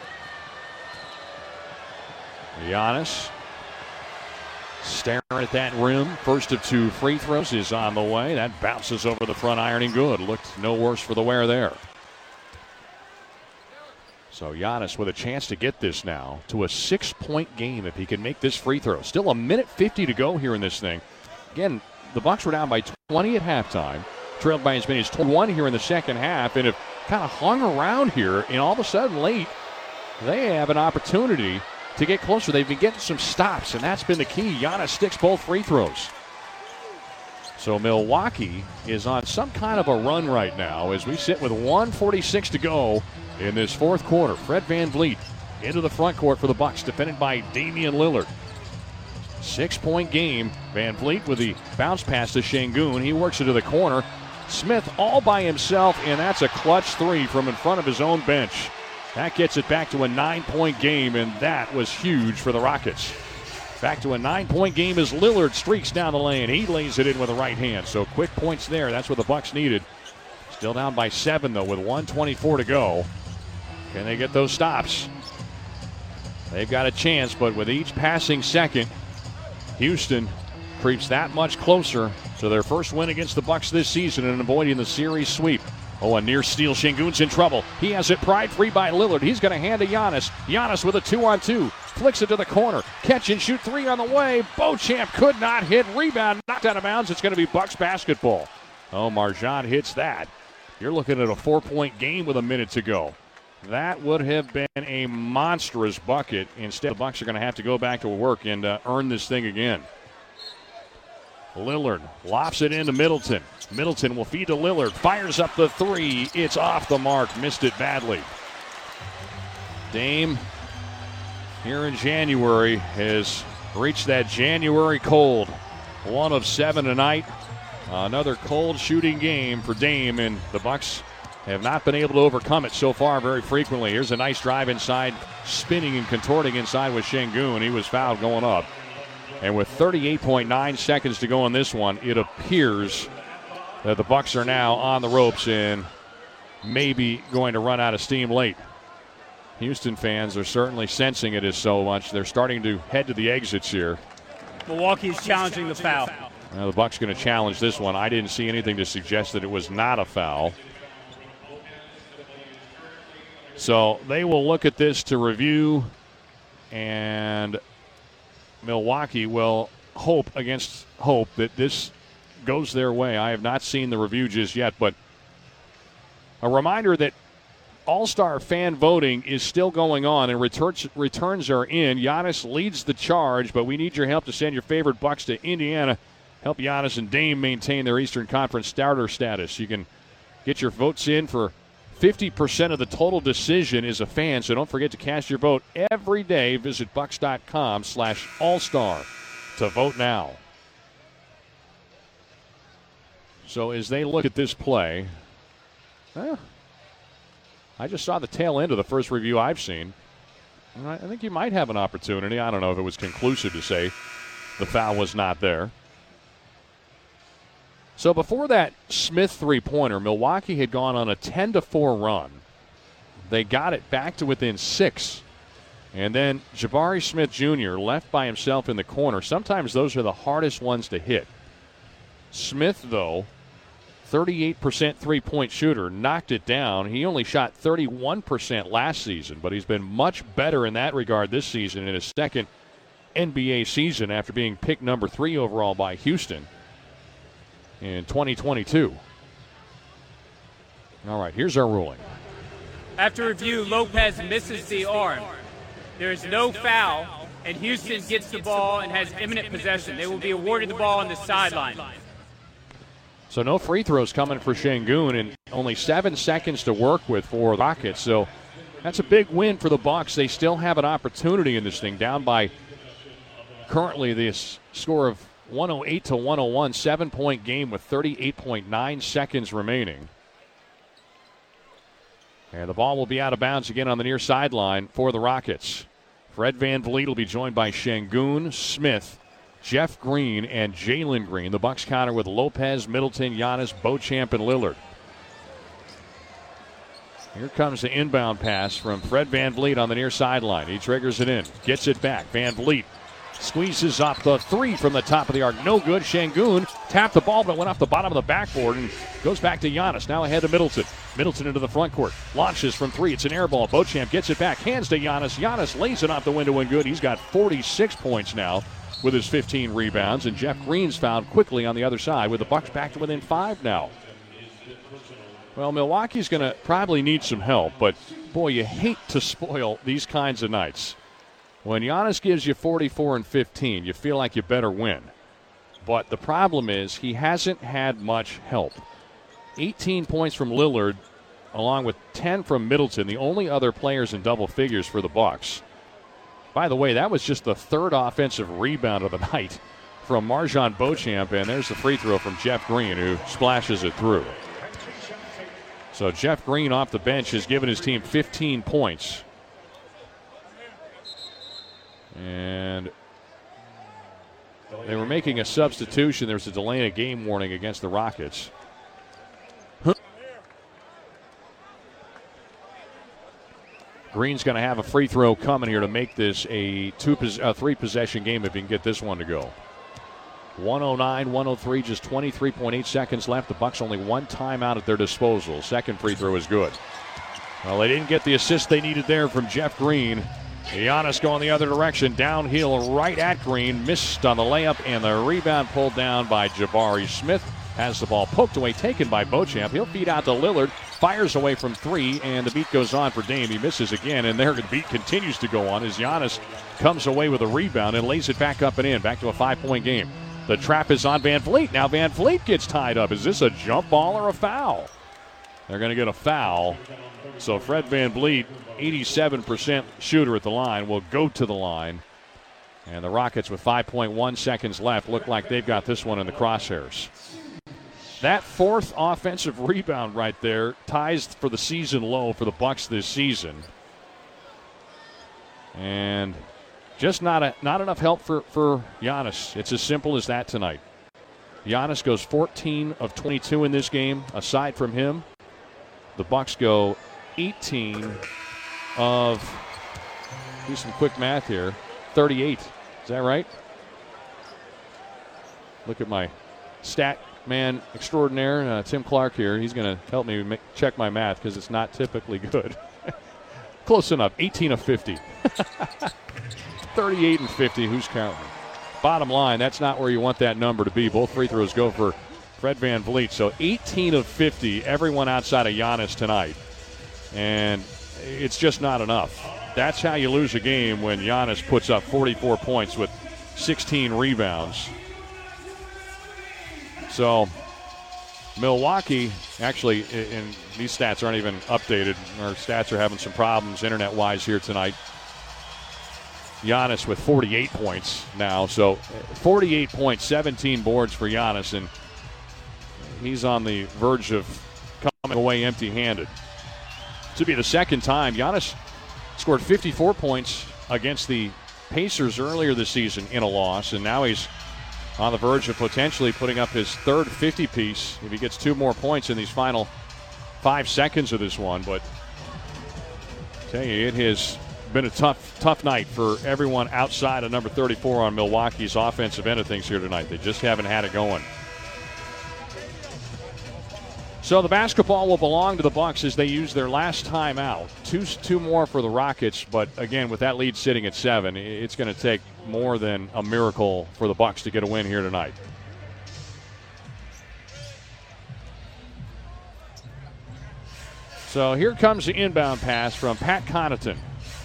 Giannis staring at that rim. First of 2 free throws is on the way. That bounces over the front iron and good. Looked no worse for the wear there. So Giannis with a chance to get this now to a 6-point game if he can make this free throw. Still a minute 50 to go here in this thing. Again, the Bucks were down by 20 at halftime, trailed by as many as 21 here in the second half, and have kind of hung around here, and all of a sudden late, they have an opportunity to get closer. They've been getting some stops, and that's been the key. Giannis sticks both free throws. So Milwaukee is on some kind of a run right now as we sit with 1:46 to go in this fourth quarter. Fred VanVleet into the front court for the Bucks, defended by Damian Lillard. 6-point game. VanVleet with the bounce pass to Şengün. He works it to the corner. Smith all by himself, and that's a clutch three from in front of his own bench. That gets it back to a 9-point game, and that was huge for the Rockets. Back to a 9-point game as Lillard streaks down the lane. He lays it in with the right hand. So quick points there. That's what the Bucks needed. Still down by 7, though, with 1:24 to go. Can they get those stops? They've got a chance, but with each passing second, Houston creeps that much closer to their first win against the Bucks this season and avoiding the series sweep. Oh, a near steal. Şengün's in trouble. He has it pried free by Lillard. He's going to hand to Giannis. Giannis with a 2-on-2. Flicks it to the corner. Catch and shoot three on the way. Beauchamp could not hit. Rebound knocked out of bounds. It's going to be Bucks basketball. Oh, MarJon hits that. You're looking at a 4-point game with a minute to go. That would have been a monstrous bucket. Instead, the Bucks are going to have to go back to work and earn this thing again. Lillard lofts it into Middleton. Middleton will feed to Lillard. Fires up the three. It's off the mark. Missed it badly. Dame, here in January, has reached that January cold. 1 of 7 tonight. Another cold shooting game for Dame, and the Bucks have not been able to overcome it so far very frequently. Here's a nice drive inside, spinning and contorting inside with Şengün. He was fouled going up. And with 38.9 seconds to go in this one, it appears that the Bucks are now on the ropes and maybe going to run out of steam late. Houston fans are certainly sensing it as so much. They're starting to head to the exits here. Milwaukee is challenging the foul. Now the Bucks going to challenge this one. I didn't see anything to suggest that it was not a foul. So they will look at this to review, and Milwaukee will hope against hope that this goes their way. I have not seen the review just yet, but a reminder that All-Star fan voting is still going on, and returns are in. Giannis leads the charge, but we need your help to send your favorite Bucks to Indiana. Help Giannis and Dame maintain their Eastern Conference starter status. You can get your votes in for 50% of the total decision is a fan, so don't forget to cast your vote every day. Visit bucks.com/allstar to vote now. So as they look at this play, I just saw the tail end of the first review I've seen. I think you might have an opportunity. I don't know if it was conclusive to say the foul was not there. So before that Smith three-pointer, Milwaukee had gone on a 10-4 run. They got it back to within 6. And then Jabari Smith Jr. left by himself in the corner. Sometimes those are the hardest ones to hit. Smith, though, 38% three-point shooter, knocked it down. He only shot 31% last season, but he's been much better in that regard this season in his second NBA season after being picked number 3 overall by Houston in 2022. All right, here's our ruling. After review, Lopez misses the arm. There is no foul, and Houston gets the ball and has imminent possession. They will be awarded the ball on the sideline. So no free throws coming for Şengün, and only 7 seconds to work with for the Rockets. So that's a big win for the Bucks. They still have an opportunity in this thing, down by currently this score of 108-101, 7-point game with 38.9 seconds remaining. And the ball will be out of bounds again on the near sideline for the Rockets. Fred VanVleet will be joined by Şengün, Smith, Jeff Green, and Jalen Green. The Bucks counter with Lopez, Middleton, Giannis, Beauchamp, and Lillard. Here comes the inbound pass from Fred VanVleet on the near sideline. He triggers it in, gets it back. VanVleet squeezes off the 3 from the top of the arc. No good. Şengün tapped the ball, but it went off the bottom of the backboard and goes back to Giannis. Now ahead to Middleton. Middleton into the front court. Launches from three. It's an air ball. Beauchamp gets it back. Hands to Giannis. Giannis lays it off the window and good. He's got 46 points now with his 15 rebounds. And Jeff Green's fouled quickly on the other side with the Bucks back to within 5 now. Well, Milwaukee's going to probably need some help, but boy, you hate to spoil these kinds of nights. When Giannis gives you 44 and 15, you feel like you better win. But the problem is he hasn't had much help. 18 points from Lillard, along with 10 from Middleton, the only other players in double figures for the Bucks. By the way, that was just the third offensive rebound of the night from MarJon Beauchamp, and there's the free throw from Jeff Green, who splashes it through. So Jeff Green off the bench has given his team 15 points. And they were making a substitution. There was a delay in a game warning against the Rockets. Green's going to have a free throw coming here to make this a 3-possession game if he can get this one to go. 109-103, just 23.8 seconds left. The Bucks only one timeout at their disposal. Second free throw is good. Well, they didn't get the assist they needed there from Jeff Green. Giannis going the other direction, downhill right at Green. Missed on the layup, and the rebound pulled down by Jabari Smith. Has the ball poked away, taken by Beauchamp. He'll feed out to Lillard. Fires away from three, and the beat goes on for Dame. He misses again, and there the beat continues to go on as Giannis comes away with a rebound and lays it back up and in. Back to a 5-point game. The trap is on Van Vliet. Now Van Vliet gets tied up. Is this a jump ball or a foul? They're going to get a foul. So Fred Van Vliet, 87% shooter at the line, will go to the line. And the Rockets, with 5.1 seconds left, look like they've got this one in the crosshairs. That fourth offensive rebound right there ties for the season low for the Bucks this season. And just not enough help for Giannis. It's as simple as that tonight. Giannis goes 14 of 22 in this game. Aside from him, the Bucks go 18 of, do some quick math here, 38. Is that right? Look at my stat man extraordinaire, Tim Clark here. He's going to help me check my math because it's not typically good. Close enough. 18 of 50. 38 and 50. Who's counting? Bottom line, that's not where you want that number to be. Both free throws go for Fred Van Vliet. So 18 of 50, everyone outside of Giannis tonight. And it's just not enough. That's how you lose a game when Giannis puts up 44 points with 16 rebounds. So Milwaukee, actually, and these stats aren't even updated. Our stats are having some problems internet-wise here tonight. Giannis with 48 points now. So 48 points, 17 boards for Giannis, and he's on the verge of coming away empty-handed. To be the second time, Giannis scored 54 points against the Pacers earlier this season in a loss, and now he's on the verge of potentially putting up his third 50-piece if he gets 2 more points in these final 5 seconds of this one. But I tell you, it has been a tough night for everyone outside of number 34 on Milwaukee's offensive end of things here tonight. They just haven't had it going. So the basketball will belong to the Bucks as they use their last timeout. Two more for the Rockets, but again, with that lead sitting at 7, it's going to take more than a miracle for the Bucks to get a win here tonight. So here comes the inbound pass from Pat Connaughton.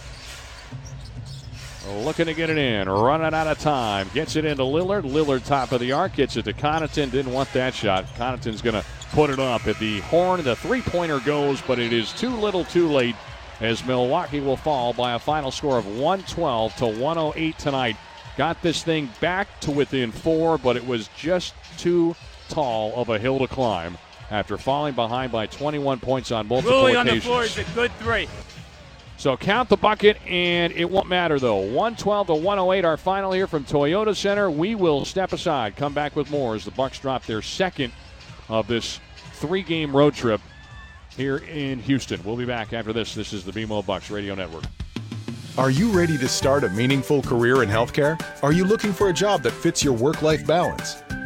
Looking to get it in, running out of time. Gets it into Lillard. Lillard top of the arc, gets it to Connaughton. Didn't want that shot. Connaughton's going to put it up at the horn. The three-pointer goes, but it is too little too late as Milwaukee will fall by a final score of 112-108 tonight. Got this thing back to within 4, but it was just too tall of a hill to climb after falling behind by 21 points on multiple occasions. On the floor is a good 3. So count the bucket, and it won't matter, though. 112-108, our final here from Toyota Center. We will step aside, come back with more as the Bucks drop their second of this 3-game road trip here in Houston. We'll be back after this. This is the BMO Bucks Radio Network. Are you ready to start a meaningful career in healthcare? Are you looking for a job that fits your work-life balance?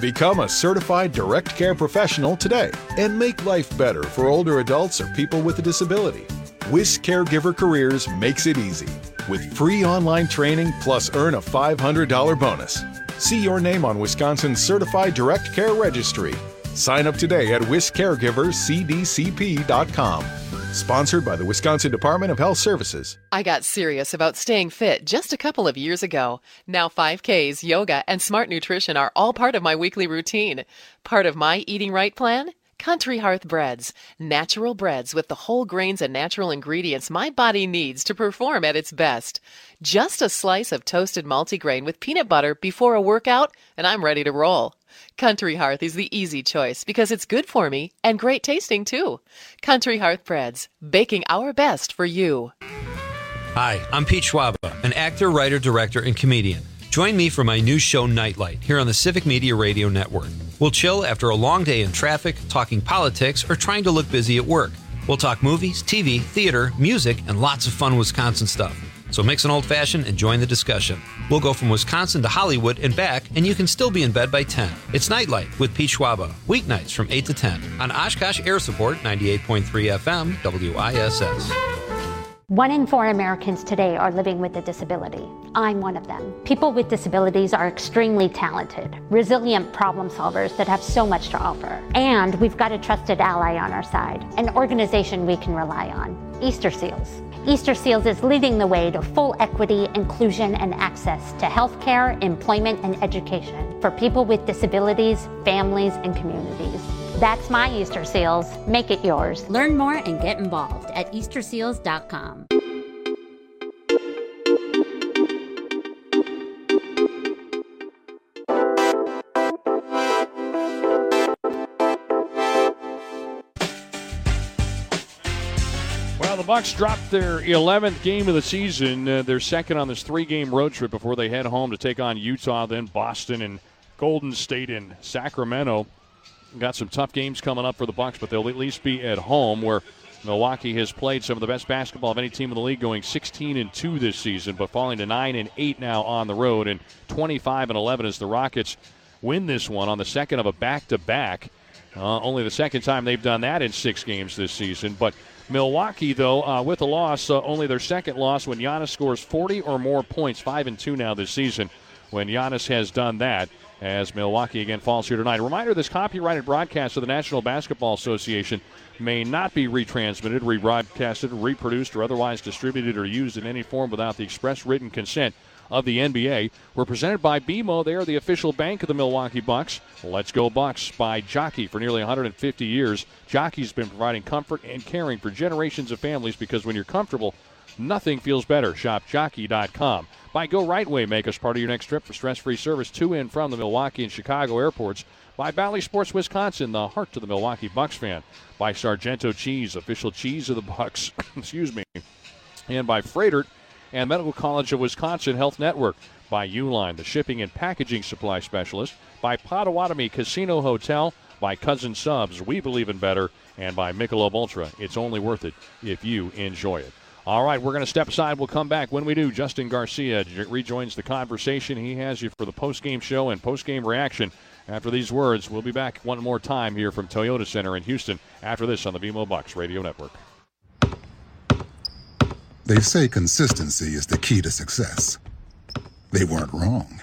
Become a certified direct care professional today and make life better for older adults or people with a disability. WIS Caregiver Careers makes it easy with free online training plus earn a $500 bonus. See your name on Wisconsin's Certified Direct Care Registry. Sign up today at wiscaregivercdcp.com. Sponsored by the Wisconsin Department of Health Services. I got serious about staying fit just a couple of years ago. Now 5Ks, yoga, and smart nutrition are all part of my weekly routine. Part of my eating right plan? Country Hearth Breads. Natural breads with the whole grains and natural ingredients my body needs to perform at its best. Just a slice of toasted multigrain with peanut butter before a workout, and I'm ready to roll. Country Hearth is the easy choice because it's good for me and great tasting too. Country Hearth Breads, baking our best for you. Hi, I'm Pete Schwaba, an actor, writer, director, and comedian. Join me for my new show, Nightlight, here on the Civic Media Radio Network. We'll chill after a long day in traffic, talking politics, or trying to look busy at work. We'll talk movies, TV, theater, music, and lots of fun Wisconsin stuff. So mix an old-fashioned and join the discussion. We'll go from Wisconsin to Hollywood and back, and you can still be in bed by 10. It's Nightlight with Pete Schwaba, weeknights from 8 to 10 on Oshkosh Air Support 98.3 FM, WISS. 1 in 4 Americans today are living with a disability. I'm one of them. People with disabilities are extremely talented, resilient problem solvers that have so much to offer. And we've got a trusted ally on our side, an organization we can rely on, Easter Seals. Easter Seals is leading the way to full equity, inclusion, and access to healthcare, employment, and education for people with disabilities, families, and communities. That's my Easter Seals. Make it yours. Learn more and get involved at easterseals.com. Well, the Bucs dropped their 11th game of the season. They're second on this 3-game road trip before they head home to take on Utah, then Boston and Golden State and Sacramento. Got some tough games coming up for the Bucs, but they'll at least be at home, where Milwaukee has played some of the best basketball of any team in the league, going 16-2 this season, but falling to 9-8 now on the road, and 25-11 as the Rockets win this one on the second of a back-to-back. Only the second time they've done that in 6 games this season. But Milwaukee, though, with a loss, only their second loss when Giannis scores 40 or more points, 5-2 now this season when Giannis has done that, as Milwaukee again falls here tonight. A reminder, this copyrighted broadcast of the National Basketball Association may not be retransmitted, rebroadcasted, reproduced, or otherwise distributed or used in any form without the express written consent of the NBA. We're presented by BMO. They are the official bank of the Milwaukee Bucks. Let's go Bucks by Jockey. For nearly 150 years, Jockey's been providing comfort and caring for generations of families, because when you're comfortable, nothing feels better. Shop Jockey.com. By Go Right Way, make us part of your next trip for stress-free service to and from the Milwaukee and Chicago airports. By Valley Sports Wisconsin, the heart of the Milwaukee Bucks fan. By Sargento Cheese, official cheese of the Bucks. Excuse me. And by Freightert and Medical College of Wisconsin Health Network. By Uline, the shipping and packaging supply specialist. By Potawatomi Casino Hotel. By Cousin Subs, we believe in better. And by Michelob Ultra, it's only worth it if you enjoy it. All right, we're going to step aside. We'll come back. When we do, Justin Garcia rejoins the conversation. He has you for the post-game show and post-game reaction. After these words, we'll be back one more time here from Toyota Center in Houston after this on the BMO Bucks Radio Network. They say consistency is the key to success. They weren't wrong.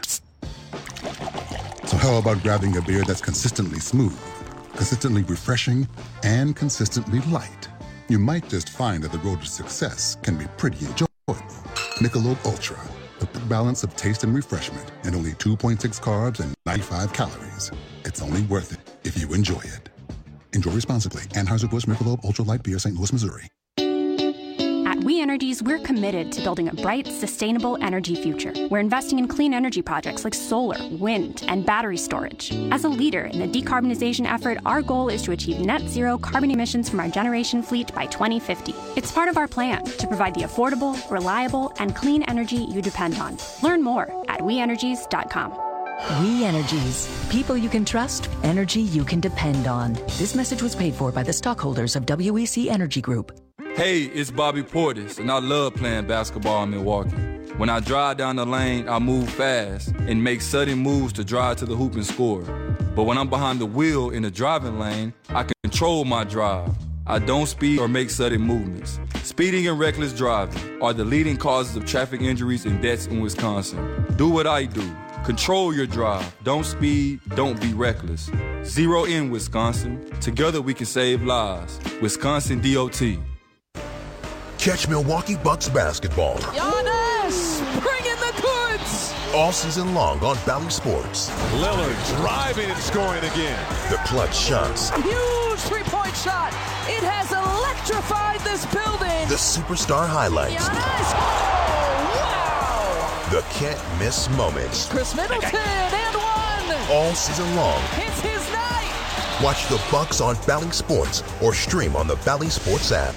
So how about grabbing a beer that's consistently smooth, consistently refreshing, and consistently light? You might just find that the road to success can be pretty enjoyable. Michelob Ultra, the balance of taste and refreshment, and only 2.6 carbs and 95 calories. It's only worth it if you enjoy it. Enjoy responsibly. Anheuser-Busch Michelob Ultra Light Beer, St. Louis, Missouri. At We Energies, we're committed to building a bright, sustainable energy future. We're investing in clean energy projects like solar, wind, and battery storage. As a leader in the decarbonization effort, our goal is to achieve net zero carbon emissions from our generation fleet by 2050. It's part of our plan to provide the affordable, reliable, and clean energy you depend on. Learn more at WeEnergies.com. We Energies. People you can trust, energy you can depend on. This message was paid for by the stockholders of WEC Energy Group. Hey, it's Bobby Portis, and I love playing basketball in Milwaukee. When I drive down the lane, I move fast and make sudden moves to drive to the hoop and score. But when I'm behind the wheel in the driving lane, I control my drive. I don't speed or make sudden movements. Speeding and reckless driving are the leading causes of traffic injuries and deaths in Wisconsin. Do what I do. Control your drive. Don't speed. Don't be reckless. Zero in Wisconsin. Together we can save lives. Wisconsin DOT. Catch Milwaukee Bucks basketball. Giannis, bring in the goods. All season long on Bally Sports. Lillard driving and scoring again. The clutch shots. Huge three-point shot. It has electrified this building. The superstar highlights. Giannis. Oh, wow. The can't-miss moments. Chris Middleton and one. All season long. It's his night. Watch the Bucks on Bally Sports or stream on the Bally Sports app.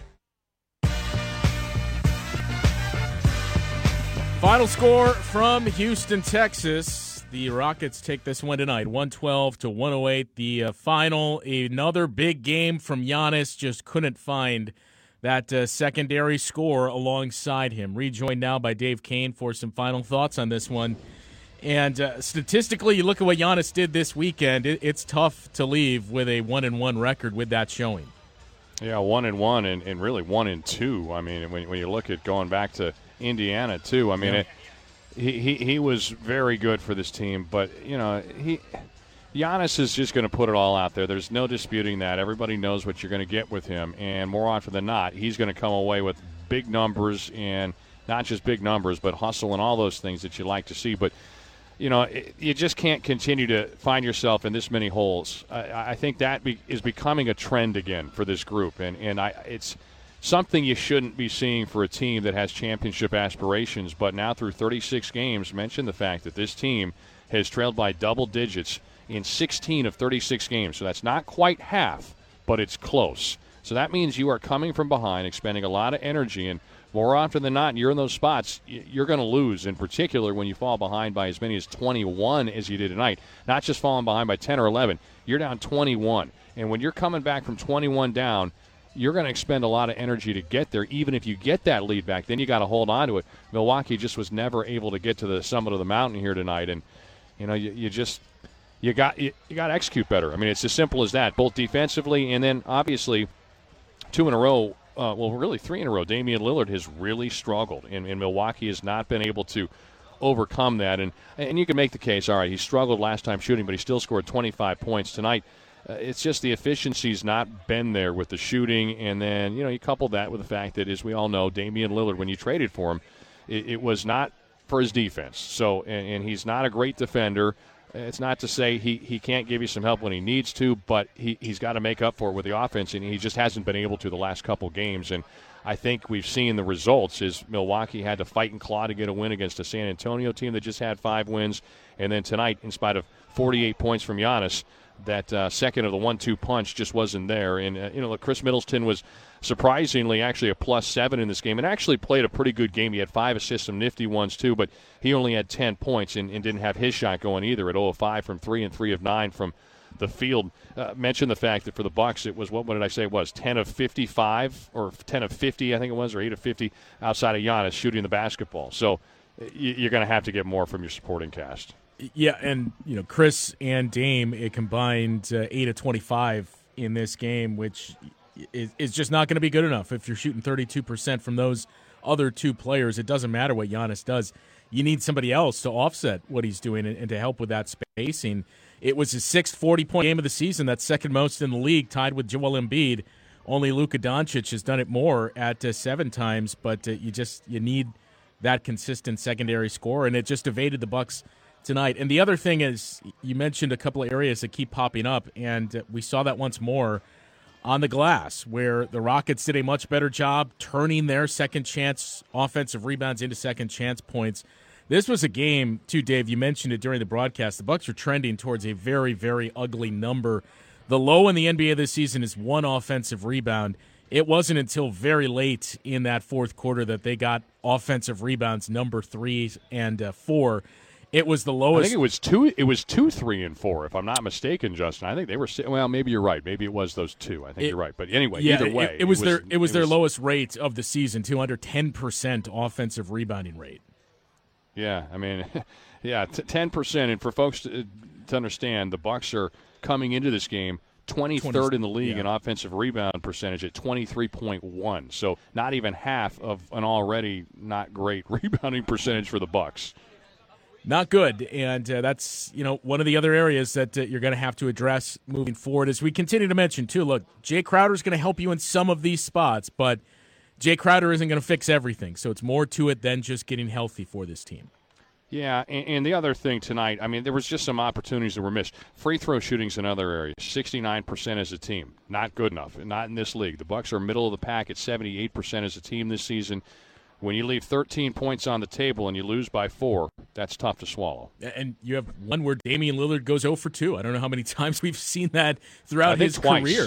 Final score from Houston, Texas. The Rockets take this one tonight, 112-108. The final, another big game from Giannis. Just couldn't find that secondary score alongside him. Rejoined now by Dave Kane for some final thoughts on this one. And statistically, you look at what Giannis did this weekend, it's tough to leave with a 1-1 record with that showing. Yeah, 1-1 and really 1-2. I mean, when you look at going back to Indiana too. I mean, he was very good for this team, but Giannis is just going to put it all out there. There's no disputing that. Everybody knows what you're going to get with him, and more often than not, he's going to come away with big numbers, and not just big numbers, but hustle and all those things that you like to see. But you just can't continue to find yourself in this many holes. I think that is becoming a trend again for this group, and it's something you shouldn't be seeing for a team that has championship aspirations. But now through 36 games, mention the fact that this team has trailed by double digits in 16 of 36 games. So that's not quite half, but it's close. So that means you are coming from behind, expending a lot of energy, and more often than not, you're in those spots, you're going to lose, in particular when you fall behind by as many as 21 as you did tonight. Not just falling behind by 10 or 11. You're down 21. And when you're coming back from 21 down, you're going to expend a lot of energy to get there. Even if you get that lead back, then you got to hold on to it. Milwaukee just was never able to get to the summit of the mountain here tonight, and you got to execute better. I mean, it's as simple as that, both defensively and then obviously 2 in a row. Really 3 in a row. Damian Lillard has really struggled, and Milwaukee has not been able to overcome that. And you can make the case, all right, he struggled last time shooting, but he still scored 25 points tonight. It's just the efficiency's not been there with the shooting, and then you couple that with the fact that, as we all know, Damian Lillard, when you traded for him, it was not for his defense. So, and he's not a great defender. It's not to say he can't give you some help when he needs to, but he's got to make up for it with the offense, and he just hasn't been able to the last couple games. And I think we've seen the results is Milwaukee had to fight and claw to get a win against a San Antonio team that just had 5 wins, and then tonight, in spite of 48 points from Giannis, that second of the 1-2 punch just wasn't there. And, Chris Middleton was surprisingly actually a +7 in this game and actually played a pretty good game. He had 5 assists, some nifty ones too, but he only had 10 points and didn't have his shot going either at 0 of 5 from 3 and 3 of 9 from the field. Mention the fact that for the Bucks it was, what did I say it was, 10 of 55 or 10 of 50 I think it was, or 8 of 50 outside of Giannis shooting the basketball. So you're going to have to get more from your supporting cast. Yeah, and Chris and Dame, it combined 8 of 25 in this game, which is just not going to be good enough. If you're shooting 32% from those other 2 players, it doesn't matter what Giannis does. You need somebody else to offset what he's doing and to help with that spacing. It was his 6th 40-point game of the season. That's second most in the league, tied with Joel Embiid. Only Luka Doncic has done it more at 7 times, but you need that consistent secondary score, and it just evaded the Bucks tonight. And the other thing is, you mentioned a couple of areas that keep popping up, and we saw that once more on the glass, where the Rockets did a much better job turning their second chance offensive rebounds into second chance points. This was a game, too, Dave, you mentioned it during the broadcast. The Bucks are trending towards a very, very ugly number. The low in the NBA this season is 1 offensive rebound. It wasn't until very late in that fourth quarter that they got offensive rebounds number 3 and 4. It was the lowest. I think it was 2, 3, and 4, if I'm not mistaken, Justin. I think they were. Well, maybe you're right. Maybe it was those 2. I think you're right. But anyway, either way, it was their lowest rate of the season, under 10% offensive rebounding rate. Yeah, I mean, 10%. And for folks to understand, the Bucks are coming into this game 23rd in the league in offensive rebound percentage at 23.1. So not even half of an already not great rebounding percentage for the Bucks. Not good, and that's one of the other areas that you're going to have to address moving forward. As we continue to mention, too, look, Jay Crowder is going to help you in some of these spots, but Jay Crowder isn't going to fix everything, so it's more to it than just getting healthy for this team. Yeah, and the other thing tonight, I mean, there was just some opportunities that were missed. Free throw shooting's another area, 69% as a team. Not good enough, not in this league. The Bucks are middle of the pack at 78% as a team this season. When you leave 13 points on the table and you lose by 4, that's tough to swallow. And you have one where Damian Lillard goes 0 for 2. I don't know how many times we've seen that throughout his twice. career.